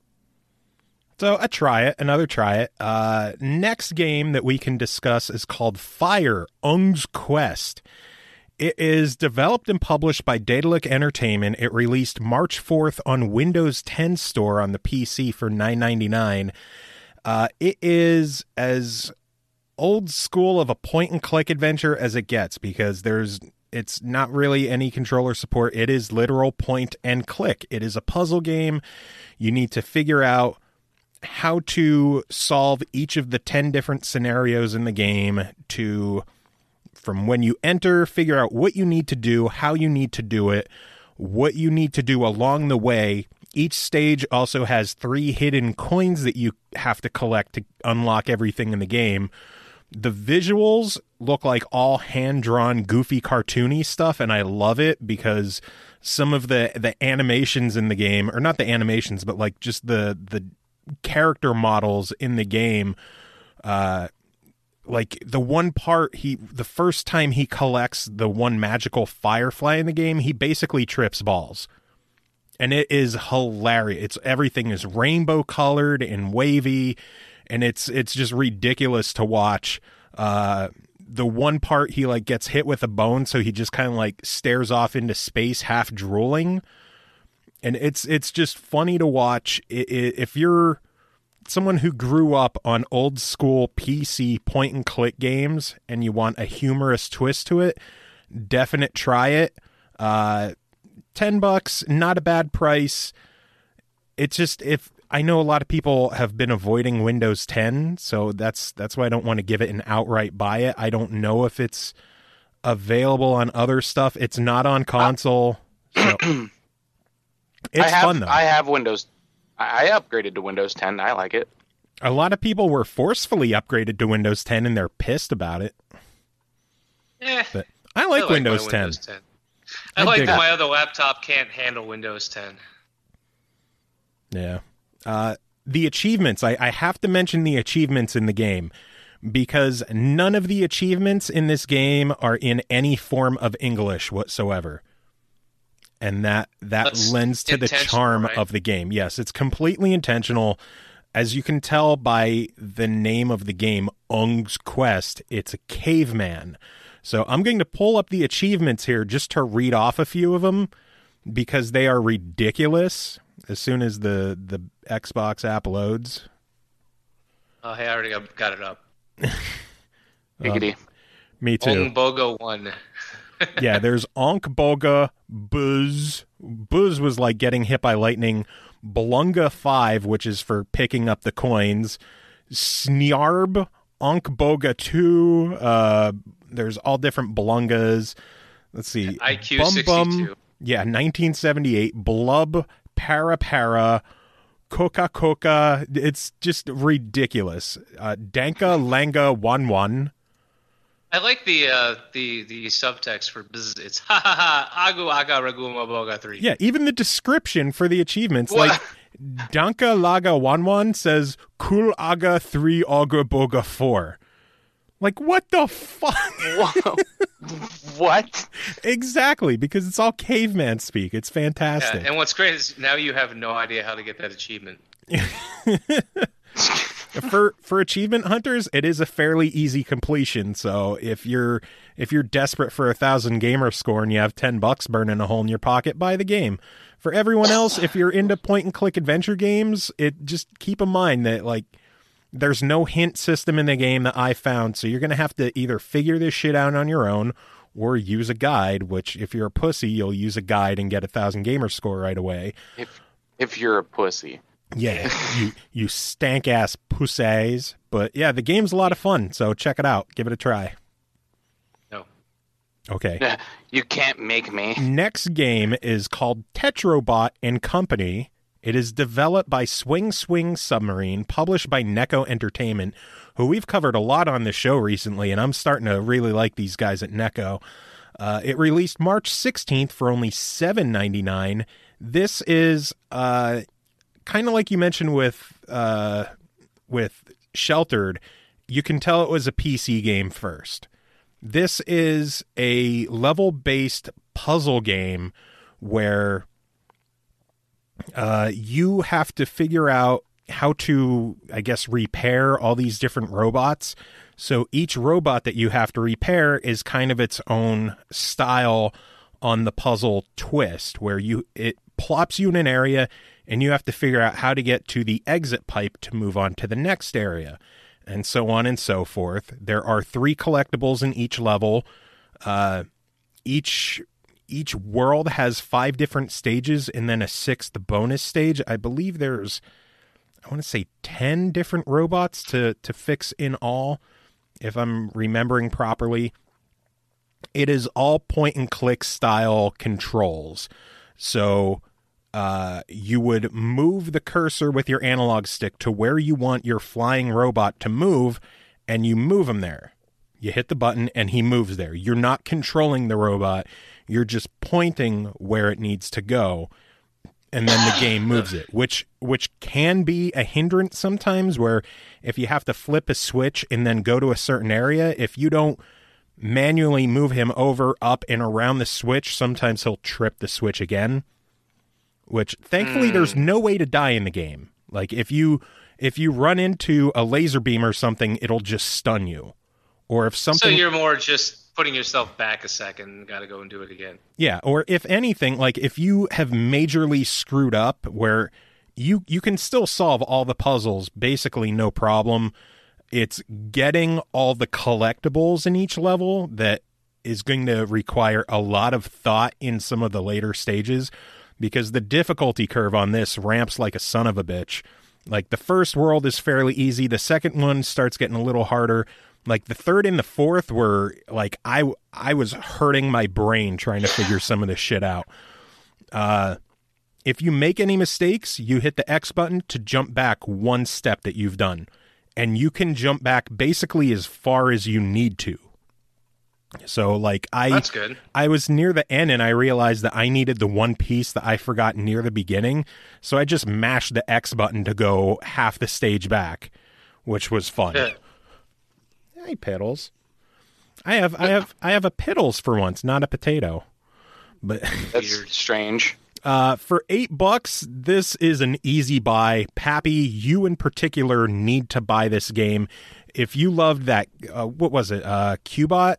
So a try it, another try it. Uh, next game that we can discuss is called Fire Ung's Quest. It is developed and published by Daedalic Entertainment. It released March fourth on Windows ten Store on the P C for nine ninety-nine. Uh, it is as old school of a point and click adventure as it gets because there's it's not really any controller support. It is literal point and click. It is a puzzle game. You need to figure out how to solve each of the ten different scenarios in the game to, from when you enter, figure out what you need to do, how you need to do it, what you need to do along the way. Each stage also has three hidden coins that you have to collect to unlock everything in the game. The visuals look like all hand-drawn, goofy, cartoony stuff, and I love it because some of the, the animations in the game, or not the animations, but like just the the character models in the game, uh, like the one part he, the first time he collects the one magical firefly in the game, he basically trips balls. And it is hilarious. It's everything is rainbow colored and wavy, and it's it's just ridiculous to watch. Uh, the one part he like gets hit with a bone, so he just kind of like stares off into space, half drooling, and it's it's just funny to watch. It, it, if you're someone who grew up on old school P C point and click games and you want a humorous twist to it, definite try it. Uh, ten bucks, not a bad price. It's just, if I know a lot of people have been avoiding Windows ten, so that's that's why I don't want to give it an outright buy it. I don't know if it's available on other stuff. It's not on console. So it's I have, fun though. I have Windows. I I upgraded to Windows ten. I like it. A lot of people were forcefully upgraded to Windows ten and they're pissed about it. Eh, But I like, I like Windows, my ten. Windows ten. I, I like dig that it. my other laptop can't handle Windows ten. Yeah. Uh, the achievements, I, I have to mention the achievements in the game because none of the achievements in this game are in any form of English whatsoever. And that, that That's lends to the intentional, charm right? of the game. Yes, it's completely intentional. As you can tell by the name of the game, Ung's Quest, it's a caveman. So I'm going to pull up the achievements here just to read off a few of them because they are ridiculous as soon as the, the Xbox app loads. Oh, hey, I already got, got it up. Giggity. Me too. Ong Bogo one. Yeah, there's Onk Boga Buzz. Buzz was like getting hit by lightning. Blunga five, which is for picking up the coins. Sniarb, Onk Boga two. Uh, there's all different Blungas. Let's see. I Q Bum Bum. sixty-two. Yeah, nineteen seventy-eight. Blub, Para Para, Coca Coca. It's just ridiculous. Uh, Danka Langa one one. I like the uh, the the subtext for bzz. It's ha ha ha agu aga raguma boga three. Yeah, even the description for the achievements, What? like Danka Laga one one says Kul Aga three Auga Boga four. Like, what the fuck? Whoa. What? Exactly, because it's all caveman speak. It's Yeah, fantastic. and what's great is now you have no idea how to get that achievement. for for achievement hunters, it is a fairly easy completion. So if you're if you're desperate for a thousand gamer score and you have ten bucks burning a hole in your pocket, buy the game. For everyone else, if you're into point and click adventure games, it just keep in mind that like there's no hint system in the game that I found, so you're gonna have to either figure this shit out on your own or use a guide. Which, if you're a pussy, you'll use a guide and get a thousand gamer score right away. If if you're a pussy. Yeah, you you stank ass pussies. But yeah, the game's a lot of fun, so check it out. Give it a try. No. Okay. You can't make me. Next game is called Tetrobot and Company. It is developed by Swing Swing Submarine, published by Neko Entertainment, who we've covered a lot on this show recently, and I'm starting to really like these guys at Neko. Uh, it released March sixteenth for only seven ninety-nine. This is uh, kind of like you mentioned with uh, with Sheltered. You can tell it was a P C game first. This is a level-based puzzle game where uh, you have to figure out how to, I guess, repair all these different robots. So each robot that you have to repair is kind of its own style on the puzzle twist, where you it plops you in an area and you have to figure out how to get to the exit pipe to move on to the next area, and so on and so forth. There are three collectibles in each level. Uh, each each world has five different stages and then a sixth bonus stage. I believe there's, I want to say ten different robots to, to fix in all, if I'm remembering properly. It is all point and click style controls. So uh, you would move the cursor with your analog stick to where you want your flying robot to move, and you move him there. You hit the button and he moves there. You're not controlling the robot. You're just pointing where it needs to go, and then the game moves it, which which can be a hindrance sometimes, where if you have to flip a switch and then go to a certain area, if you don't manually move him over, up, and around the switch, sometimes he'll trip the switch again. which thankfully mm. there's no way to die in the game. Like if you if you run into a laser beam or something, it'll just stun you. Or if something So you're more just putting yourself back a second, got to go and do it again. Yeah, or if anything, like if you have majorly screwed up where you you can still solve all the puzzles basically no problem. It's getting all the collectibles in each level that is going to require a lot of thought in some of the later stages, because the difficulty curve on this ramps like a son of a bitch. Like the first world is fairly easy. The second one starts getting a little harder. Like the third and the fourth were like, I, I was hurting my brain trying to figure some of this shit out. Uh, if you make any mistakes, you hit the X button to jump back one step that you've done. And you can jump back basically as far as you need to. So like I, That's good. I was near the end and I realized that I needed the one piece that I forgot near the beginning. So I just mashed the X button to go half the stage back, which was fun. Yeah. Hey, Piddles. I have, I have, I have a Piddles for once, not a potato. But that's weird. Strange. Uh, for eight bucks, this is an easy buy. Pappy, you in particular need to buy this game. If you loved that, uh, what was it? Uh, Cubot?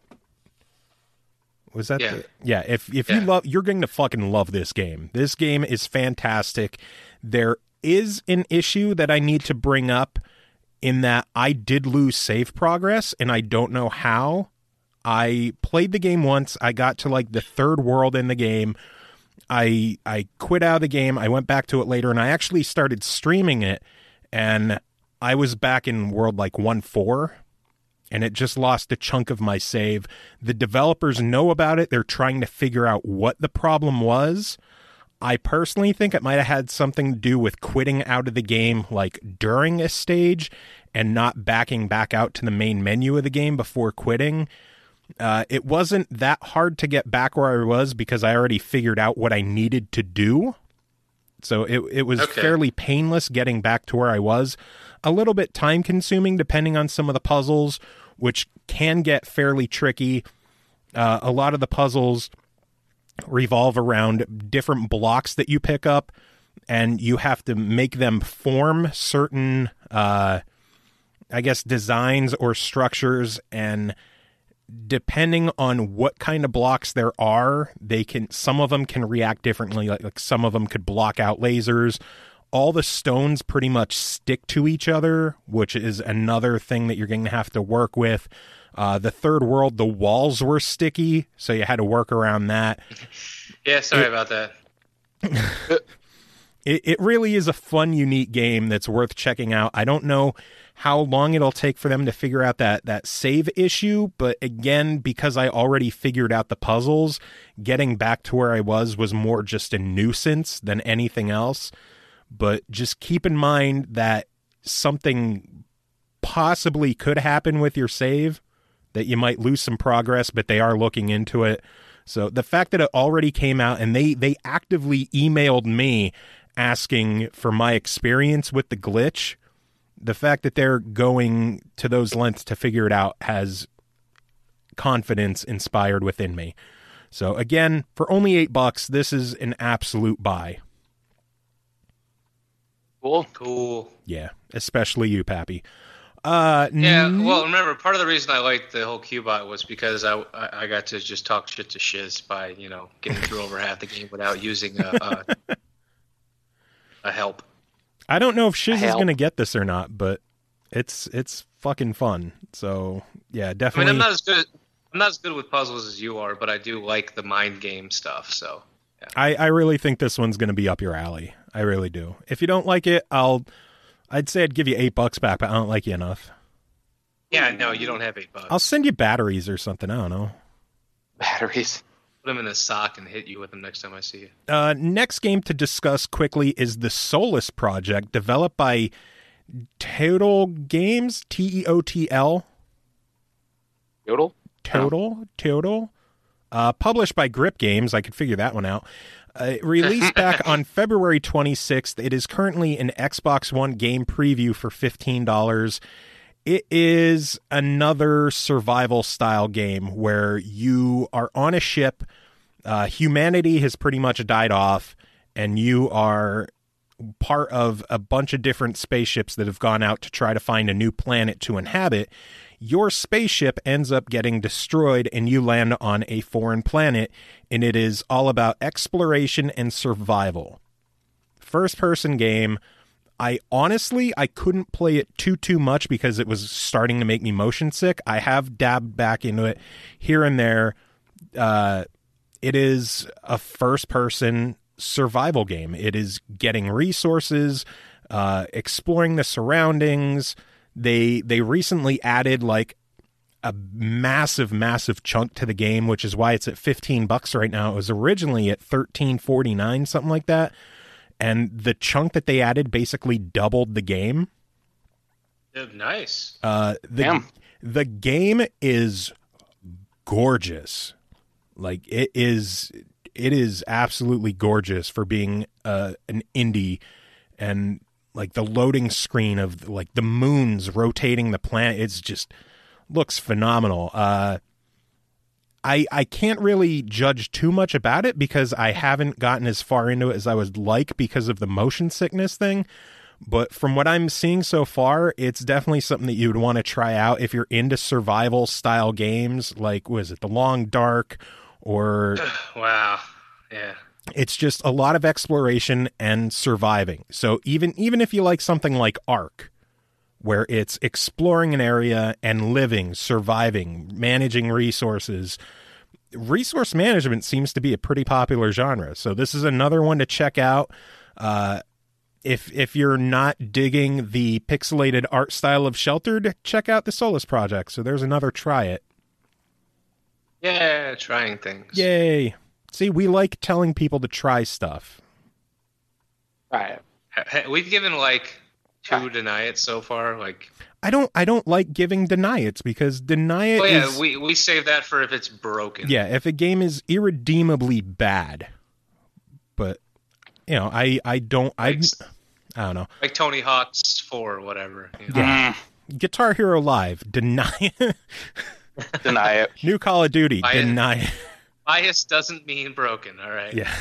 Was that? Yeah. The, yeah. If if yeah. you love, you're going to fucking love this game. This game is fantastic. There is an issue that I need to bring up in that I did lose save progress, and I don't know how. I played the game once. I got to like the third world in the game. I I quit out of the game. I went back to it later, and I actually started streaming it, and I was back in world like one four. And it just lost a chunk of my save. The developers know about it. They're trying to figure out what the problem was. I personally think it might have had something to do with quitting out of the game like during a stage and not backing back out to the main menu of the game before quitting. Uh, it wasn't that hard to get back where I was because I already figured out what I needed to do. So it it was okay. fairly painless getting back to where I was. A little bit time consuming depending on some of the puzzles, which can get fairly tricky. Uh, a lot of the puzzles revolve around different blocks that you pick up, and you have to make them form certain, uh, I guess, designs or structures. And depending on what kind of blocks there are, they can, some of them can react differently. Like, like some of them could block out lasers. All the stones pretty much stick to each other, which is another thing that you're going to have to work with. Uh, the third world, the walls were sticky, so you had to work around that. Yeah, sorry it, about that. it, it really is a fun, unique game that's worth checking out. I don't know how long it'll take for them to figure out that, that save issue, but again, because I already figured out the puzzles, getting back to where I was was more just a nuisance than anything else. But just keep in mind that something possibly could happen with your save, that you might lose some progress, but they are looking into it. So the fact that it already came out and they, they actively emailed me asking for my experience with the glitch, the fact that they're going to those lengths to figure it out has confidence inspired within me. So again, for only eight bucks, this is an absolute buy. Cool. Cool. Yeah, especially you, Pappy. Uh, yeah, n- well, remember, part of the reason I liked the whole Cubot was because I, I, I got to just talk shit to Shiz by, you know, getting through over half the game without using a, a, a help. I don't know if Shiz is going to get this or not, but it's it's fucking fun. So, yeah, definitely. I mean, I'm not as good I'm not as good with puzzles as you are, but I do like the mind game stuff, so... Yeah. I, I really think this one's going to be up your alley. I really do. If you don't like it, I'll, I'd say I'd give you eight bucks back, but I don't like you enough. Yeah, no, you don't have eight bucks. I'll send you batteries or something. I don't know. Batteries. Put them in a sock and hit you with them next time I see you. Uh, next game to discuss quickly is the Solus Project, developed by Total Games, T E O T L. Total? Total? Total? Uh, published by Grip Games. I could figure that one out. Uh, released back on February twenty-sixth. It is currently an Xbox One game preview for fifteen dollars. It is another survival-style game where you are on a ship. Uh, humanity has pretty much died off, and you are part of a bunch of different spaceships that have gone out to try to find a new planet to inhabit, your spaceship ends up getting destroyed and you land on a foreign planet, and it is all about exploration and survival. First person game. I honestly, I couldn't play it too, too much because it was starting to make me motion sick. I have dabbed back into it here and there. Uh, it is a first person survival game. It is getting resources, uh, exploring the surroundings. They, they recently added like a massive, massive chunk to the game, which is why it's at fifteen bucks right now. It was originally at thirteen forty-nine, something like that. And the chunk that they added basically doubled the game. Yeah, nice. Uh, the, Damn. the game is gorgeous. Like it is, it is absolutely gorgeous for being uh, an indie, and like the loading screen of like the moons rotating the planet. It's just looks phenomenal. Uh, I, I can't really judge too much about it because I haven't gotten as far into it as I would like because of the motion sickness thing. But from what I'm seeing so far, it's definitely something that you would want to try out if you're into survival style games like, was it The Long Dark or... Wow. Yeah. It's just a lot of exploration and surviving. So even even if you like something like Ark, where it's exploring an area and living, surviving, managing resources. Resource management seems to be a pretty popular genre. So this is another one to check out. Uh, if if you're not digging the pixelated art style of Sheltered, check out the Solus Project. So there's another try it. Yeah, trying things. Yay. See, we like telling people to try stuff. Right. We've given like two deny it so far. Like I don't I don't like giving deny it's because deny it oh yeah, is, we we save that for if it's broken. yeah, if a game is irredeemably bad. But you know, I I don't I Like, I don't know. like Tony Hawk's four or whatever. You know? Yeah. Guitar Hero Live, deny it. Deny it. New Call of Duty, I- deny it. Bias doesn't mean broken. All right. Yeah.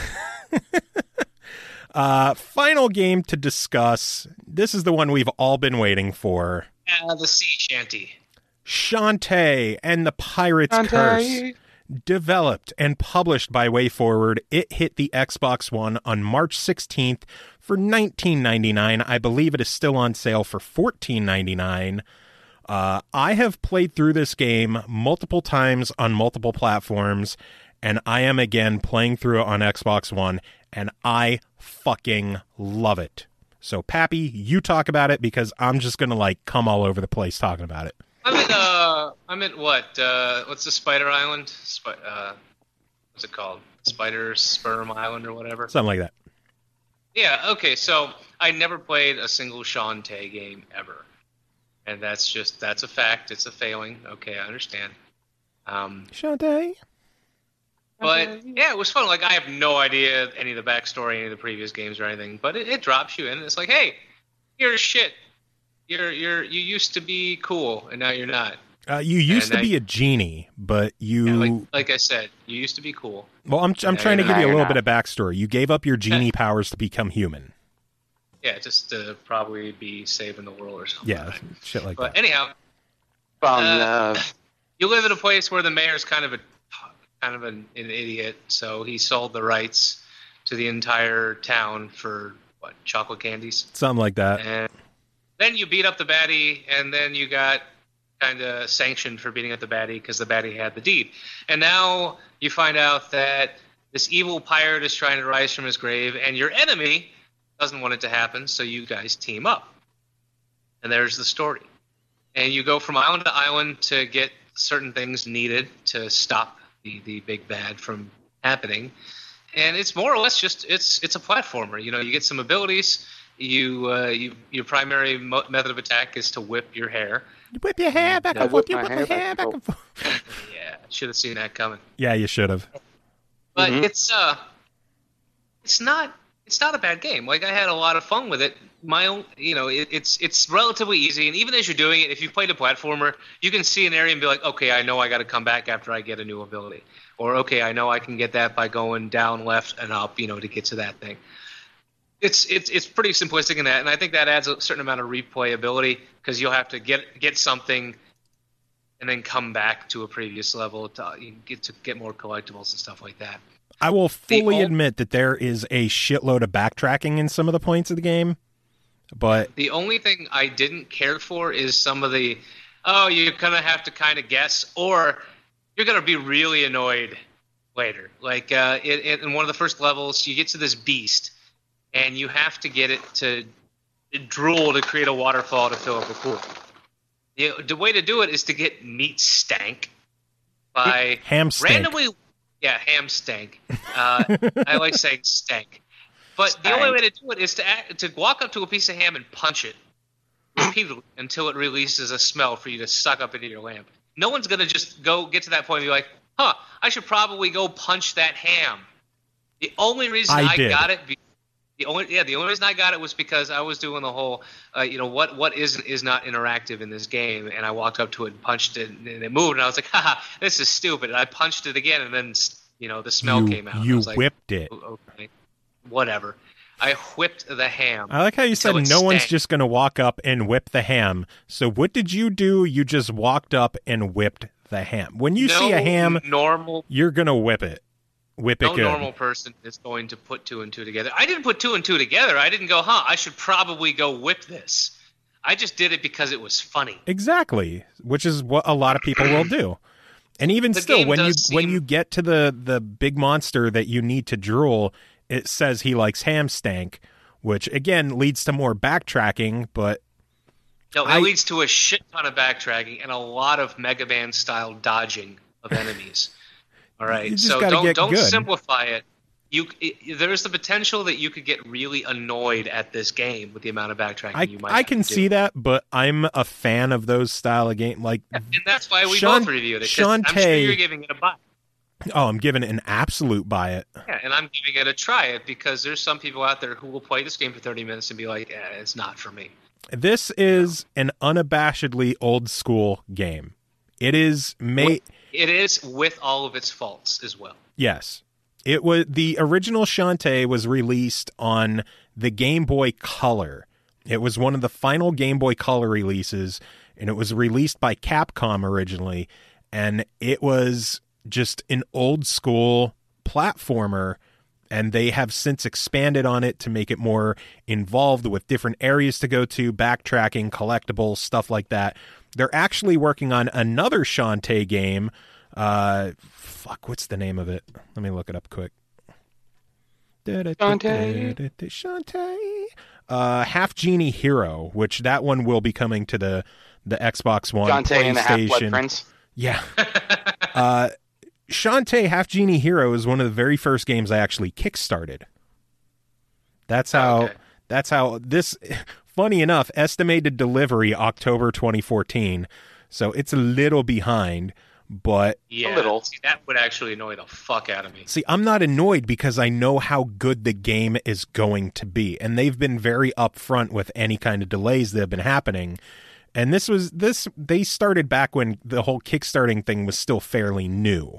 uh, final game to discuss. This is the one we've all been waiting for. Yeah, the sea shanty. Shantae and the Pirate's Curse. Developed and published by WayForward, it hit the Xbox One on March sixteenth for nineteen ninety-nine dollars. I believe it is still on sale for fourteen ninety-nine dollars. Uh, I have played through this game multiple times on multiple platforms, and I am again playing through it on Xbox One, and I fucking love it. So, Pappy, you talk about it because I'm just going to, like, come all over the place talking about it. I'm at uh, I'm at what? Uh, what's the Spider Island? Sp- uh, what's it called? Spider Sperm Island or whatever. Something like that. Yeah. Okay. So I never played a single Shantae game ever, and that's just that's a fact. It's a failing. Okay, I understand. Um, Shantae. but yeah, it was fun. Like I have no idea any of the backstory, any of the previous games or anything. But it, it drops you in. It's like, hey, here's shit. You're you're you used to be cool, and now you're not. Uh, you used And to I- be a genie, but you... Yeah, like, like I said, you used to be cool. well, I'm, I'm Yeah, trying to you're give you a not. little bit of backstory. You gave up your genie powers to become human. Yeah, just to probably be saving the world or something. Yeah, shit like But that. anyhow, From Uh, the you live in a place where the mayor's kind of a kind of an, an idiot, so he sold the rights to the entire town for what, chocolate candies, Something like that. and then you beat up the baddie, and then you got kind of sanctioned for beating up the baddie because the baddie had the deed, and now you find out that this evil pirate is trying to rise from his grave, and your enemy doesn't want it to happen, so you guys team up, and there's the story. And you go from island to island to get certain things needed to stop the, the big bad from happening. And it's more or less just it's it's a platformer. You know, you get some abilities. You uh, you your primary mo- method of attack is to whip your hair. You whip your hair back I and forth. whip You my whip hair your back hair and back and forth. Yeah, should have seen that coming. Yeah, you should have. But Mhm. it's uh, it's not it's not a bad game. Like I had a lot of fun with it. My own, you know, it, it's it's relatively easy, and even as you're doing it, if you've played a platformer, you can see an area and be like, okay, I know I got to come back after I get a new ability, or okay, I know I can get that by going down, left, and up, you know, to get to that thing. It's it's it's pretty simplistic in that, and I think that adds a certain amount of replayability because you'll have to get get something, and then come back to a previous level to you get to get more collectibles and stuff like that. I will fully old, admit that there is a shitload of backtracking in some of the points of the game, but the only thing I didn't care for is some of the oh you're gonna have to kind of guess, or you're gonna be really annoyed later. Like uh, in, in one of the first levels, you get to this beast. And you have to get it to drool to create a waterfall to fill up a pool. The, the way to do it is to get meat stank by ham stank. randomly, yeah, ham stank. Uh, I like saying stank, but stank. The only way to do it is to act, to walk up to a piece of ham and punch it repeatedly until it releases a smell for you to suck up into your lamp. No one's gonna just go get to that point and be like, "Huh, I should probably go punch that ham." The only reason I, I did. got it. Be- The only yeah, the only reason I got it was because I was doing the whole, uh, you know, what what is is not interactive in this game, and I walked up to it and punched it, and it moved, and I was like, haha, this is stupid. And I punched it again, and then you know the smell you, came out. You I was like, whipped it. Okay, whatever. I whipped the ham. I like how you said no stank. one's just going to walk up and whip the ham. So what did you do? You just walked up and whipped the ham. When you no see a ham, normal, you're going to whip it. Whip it no good. normal person is going to put two and two together. I didn't put two and two together. I didn't go, huh, I should probably go whip this. I just did it because it was funny. Exactly, which is what a lot of people will do. And even The still, game when you does when seem- you get to the, the big monster that you need to drool, it says he likes ham stank, which, again, leads to more backtracking, but No, it I- leads to a shit ton of backtracking and a lot of Mega Man-style dodging of enemies. All right, You just so gotta don't get don't good. simplify it. You it, there's the potential that you could get really annoyed at this game with the amount of backtracking I, you might. I have can to do. see that, but I'm a fan of those style of game. Like, and that's why we Shan- both reviewed it. 'Cause I'm sure Shantae- you're giving it a buy. oh, I'm giving it an absolute buy it. Yeah, and I'm giving it a try it because there's some people out there who will play this game for thirty minutes and be like, eh, it's not for me. This is an unabashedly old school game. It is made. It is with all of its faults as well. Yes. It was the original Shantae was released on the Game Boy Color. It was one of the final Game Boy Color releases, and it was released by Capcom originally, and it was just an old school platformer, and they have since expanded on it to make it more involved with different areas to go to, backtracking, collectibles, stuff like that. They're actually working on another Shantae game. Uh, fuck, what's the name of it? Let me look it up quick. Shantae. Shantae. Uh, Half Genie Hero, which that one will be coming to the, the Xbox One, Shantae and the Half-Blood PlayStation. Prince. Yeah. uh, Shantae Half Genie Hero is one of the very first games I actually kickstarted. That's how. Okay. That's how this. Funny enough, estimated delivery October twenty fourteen, so it's a little behind. But Yeah, little. see, that would actually annoy the fuck out of me. see, I'm not annoyed because I know how good the game is going to be, and they've been very upfront with any kind of delays that have been happening. And this was this. They started back when the whole kickstarting thing was still fairly new.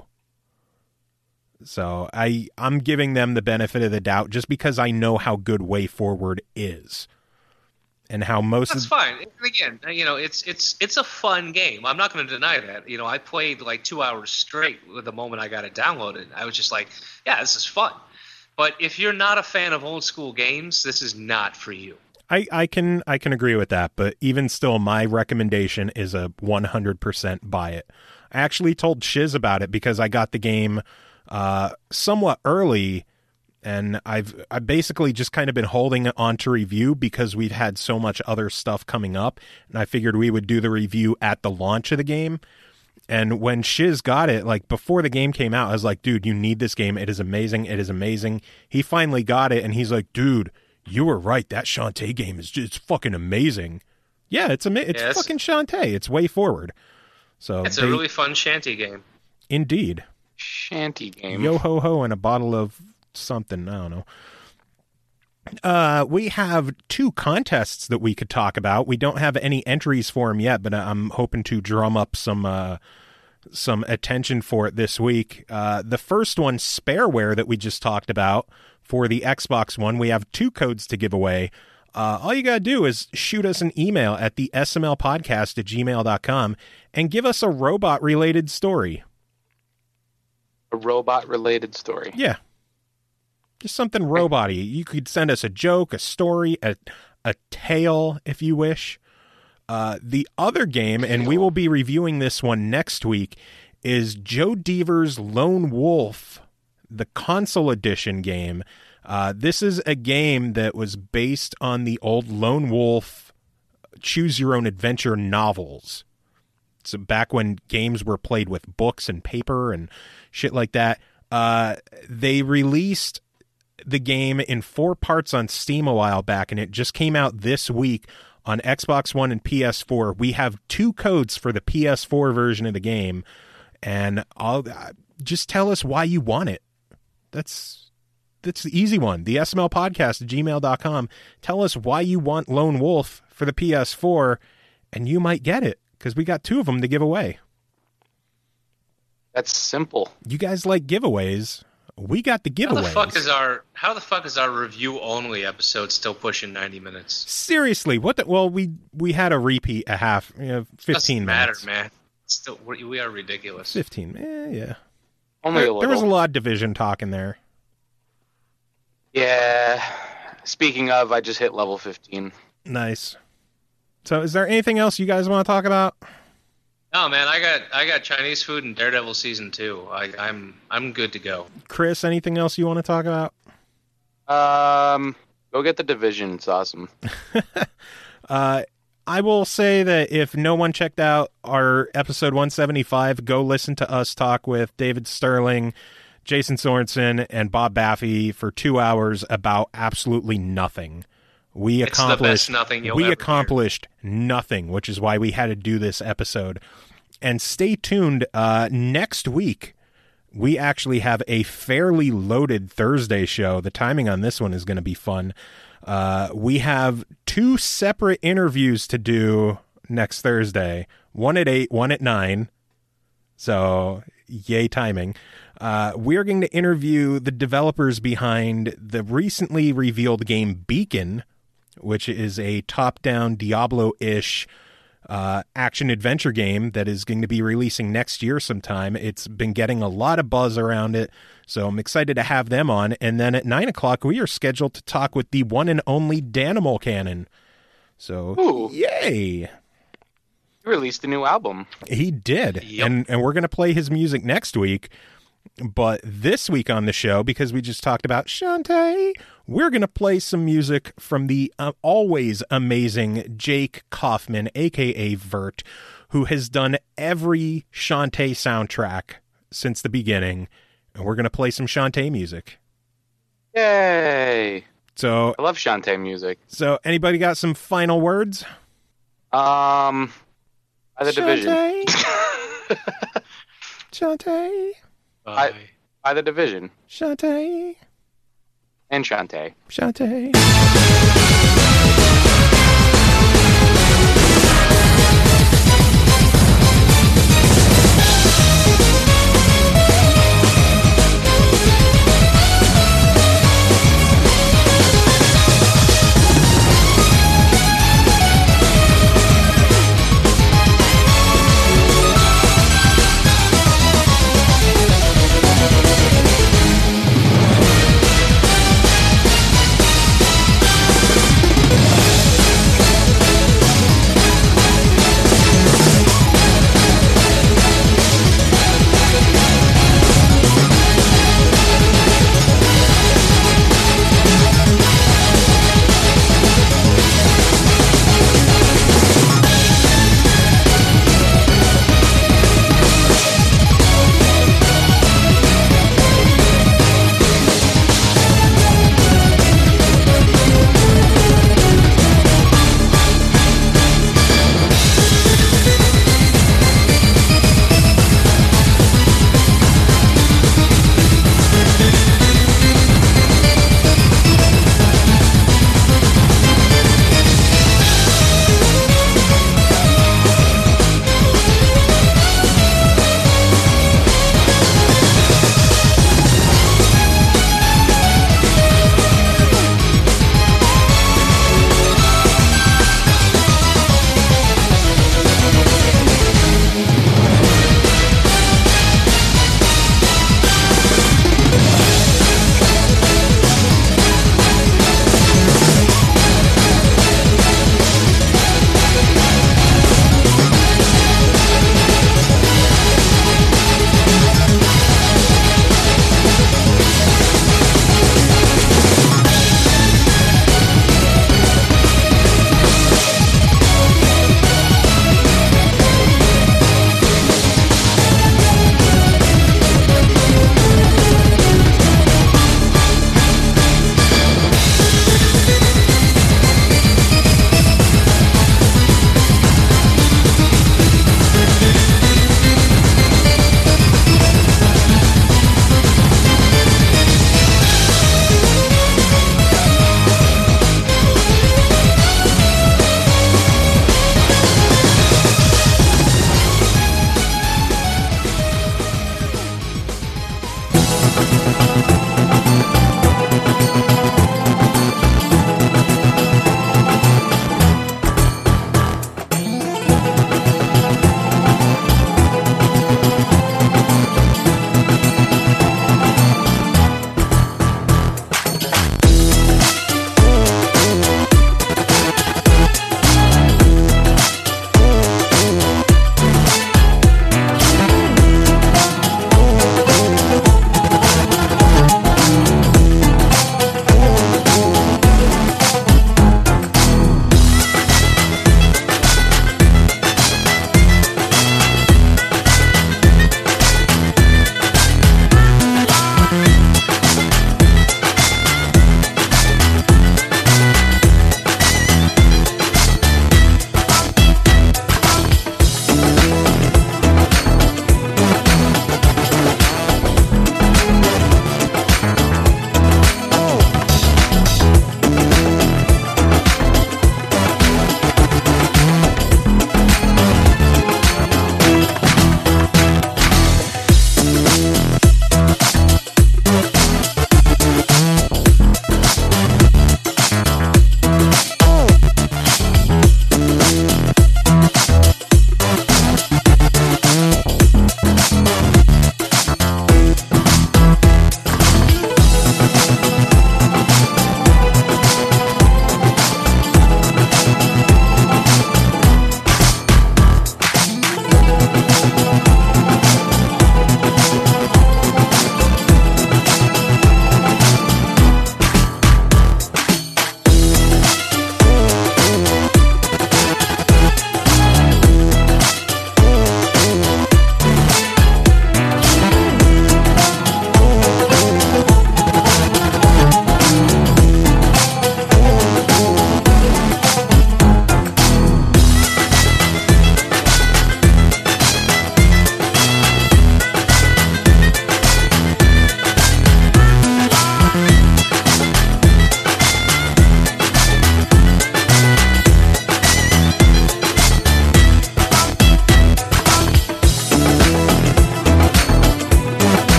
So I, I'm giving them the benefit of the doubt just because I know how good Way Forward is. And how most That's of fine. And again, you know, it's it's it's a fun game. I'm not going to deny that. You know, I played like two hours straight with the moment I got it downloaded. I was just like, yeah, this is fun. But if you're not a fan of old school games, this is not for you. I, I can I can agree with that, but even still, my recommendation is a one hundred percent buy it. I actually told Shiz about it because I got the game uh, somewhat early, and I've I've basically just kind of been holding it on to review because we've had so much other stuff coming up, and I figured we would do the review at the launch of the game. And when Shiz got it, like before the game came out, I was like, dude, you need this game. It is amazing. It is amazing. He finally got it, and he's like, dude, you were right. That Shantae game is just, it's fucking amazing. Yeah, it's ama- it's Yes. fucking Shantae. It's Way Forward. So It's they- a really fun shanty game. indeed. Shanty game. Yo ho ho and a bottle of something. I don't know. Uh, we have two contests that we could talk about. We don't have any entries for them yet, but I'm hoping to drum up some uh, some attention for it this week. Uh, the first one, Spareware, that we just talked about for the Xbox One, we have two codes to give away. Uh, all you got to do is shoot us an email at the S M L podcast at gmail dot com and give us a robot-related story. A robot-related story. Yeah. Just something robot-y. You could send us a joke, a story, a, a tale, if you wish. Uh, the other game, and we will be reviewing this one next week, is Joe Dever's Lone Wolf, the console edition game. Uh, this is a game that was based on the old Lone Wolf choose-your-own-adventure novels. So back when games were played with books and paper and shit like that. Uh, they released the game in four parts on Steam a while back, and it just came out this week on Xbox One and P S four. We have two codes for the P S four version of the game, and I'll uh, just tell us why you want it. That's that's the easy one. The S M L podcast at gmail dot com. Tell us why you want Lone Wolf for the P S four, and you might get it, because we got two of them to give away. That's simple. You guys like giveaways. We got the giveaways. How the fuck is our How the fuck is our review only episode still pushing ninety minutes? Seriously, what the? Well, we we had a repeat a half, you know, fifteen Doesn't matter, minutes. man. Still, we we are ridiculous. Fifteen, eh, yeah. Only There, a little. there was a lot of Division talk in there. Yeah. Speaking of, I just hit level fifteen. Nice. So, is there anything else you guys want to talk about? No, man, I got I got Chinese food and Daredevil season two. I, I'm I'm good to go. Chris, anything else you want to talk about? Um, go get the Division. It's awesome. uh, I will say that if no one checked out our episode one seventy-five, go listen to us talk with David Sterling, Jason Sorensen, and Bob Baffy for two hours about absolutely nothing. We It's accomplished the best nothing you'll we ever accomplished nothing, which is why we had to do this episode. And stay tuned. Uh, next week, we actually have a fairly loaded Thursday show. The timing on this one is going to be fun. Uh, we have two separate interviews to do next Thursday. One at eight, one at nine. So, yay timing. Uh, we're going to interview the developers behind the recently revealed game Beacon, which is a top-down Diablo-ish uh, action-adventure game that is going to be releasing next year sometime. It's been getting a lot of buzz around it, so I'm excited to have them on. And then at nine o'clock, we are scheduled to talk with the one and only Danimal Cannon. So, Ooh. yay! He released a new album. He did, Yep. and and we're going to play his music next week. But this week on the show, because we just talked about Shantae, we're going to play some music from the uh, always amazing Jake Kaufman, a k a. Vert, who has done every Shantae soundtrack since the beginning. And we're going to play some Shantae music. Yay! So, I love Shantae music. so anybody got some final words? Um, by the Division. Shantae. Shantae. Bye. By the Division. Shantae. And Shantae. Shantae.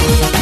Bye.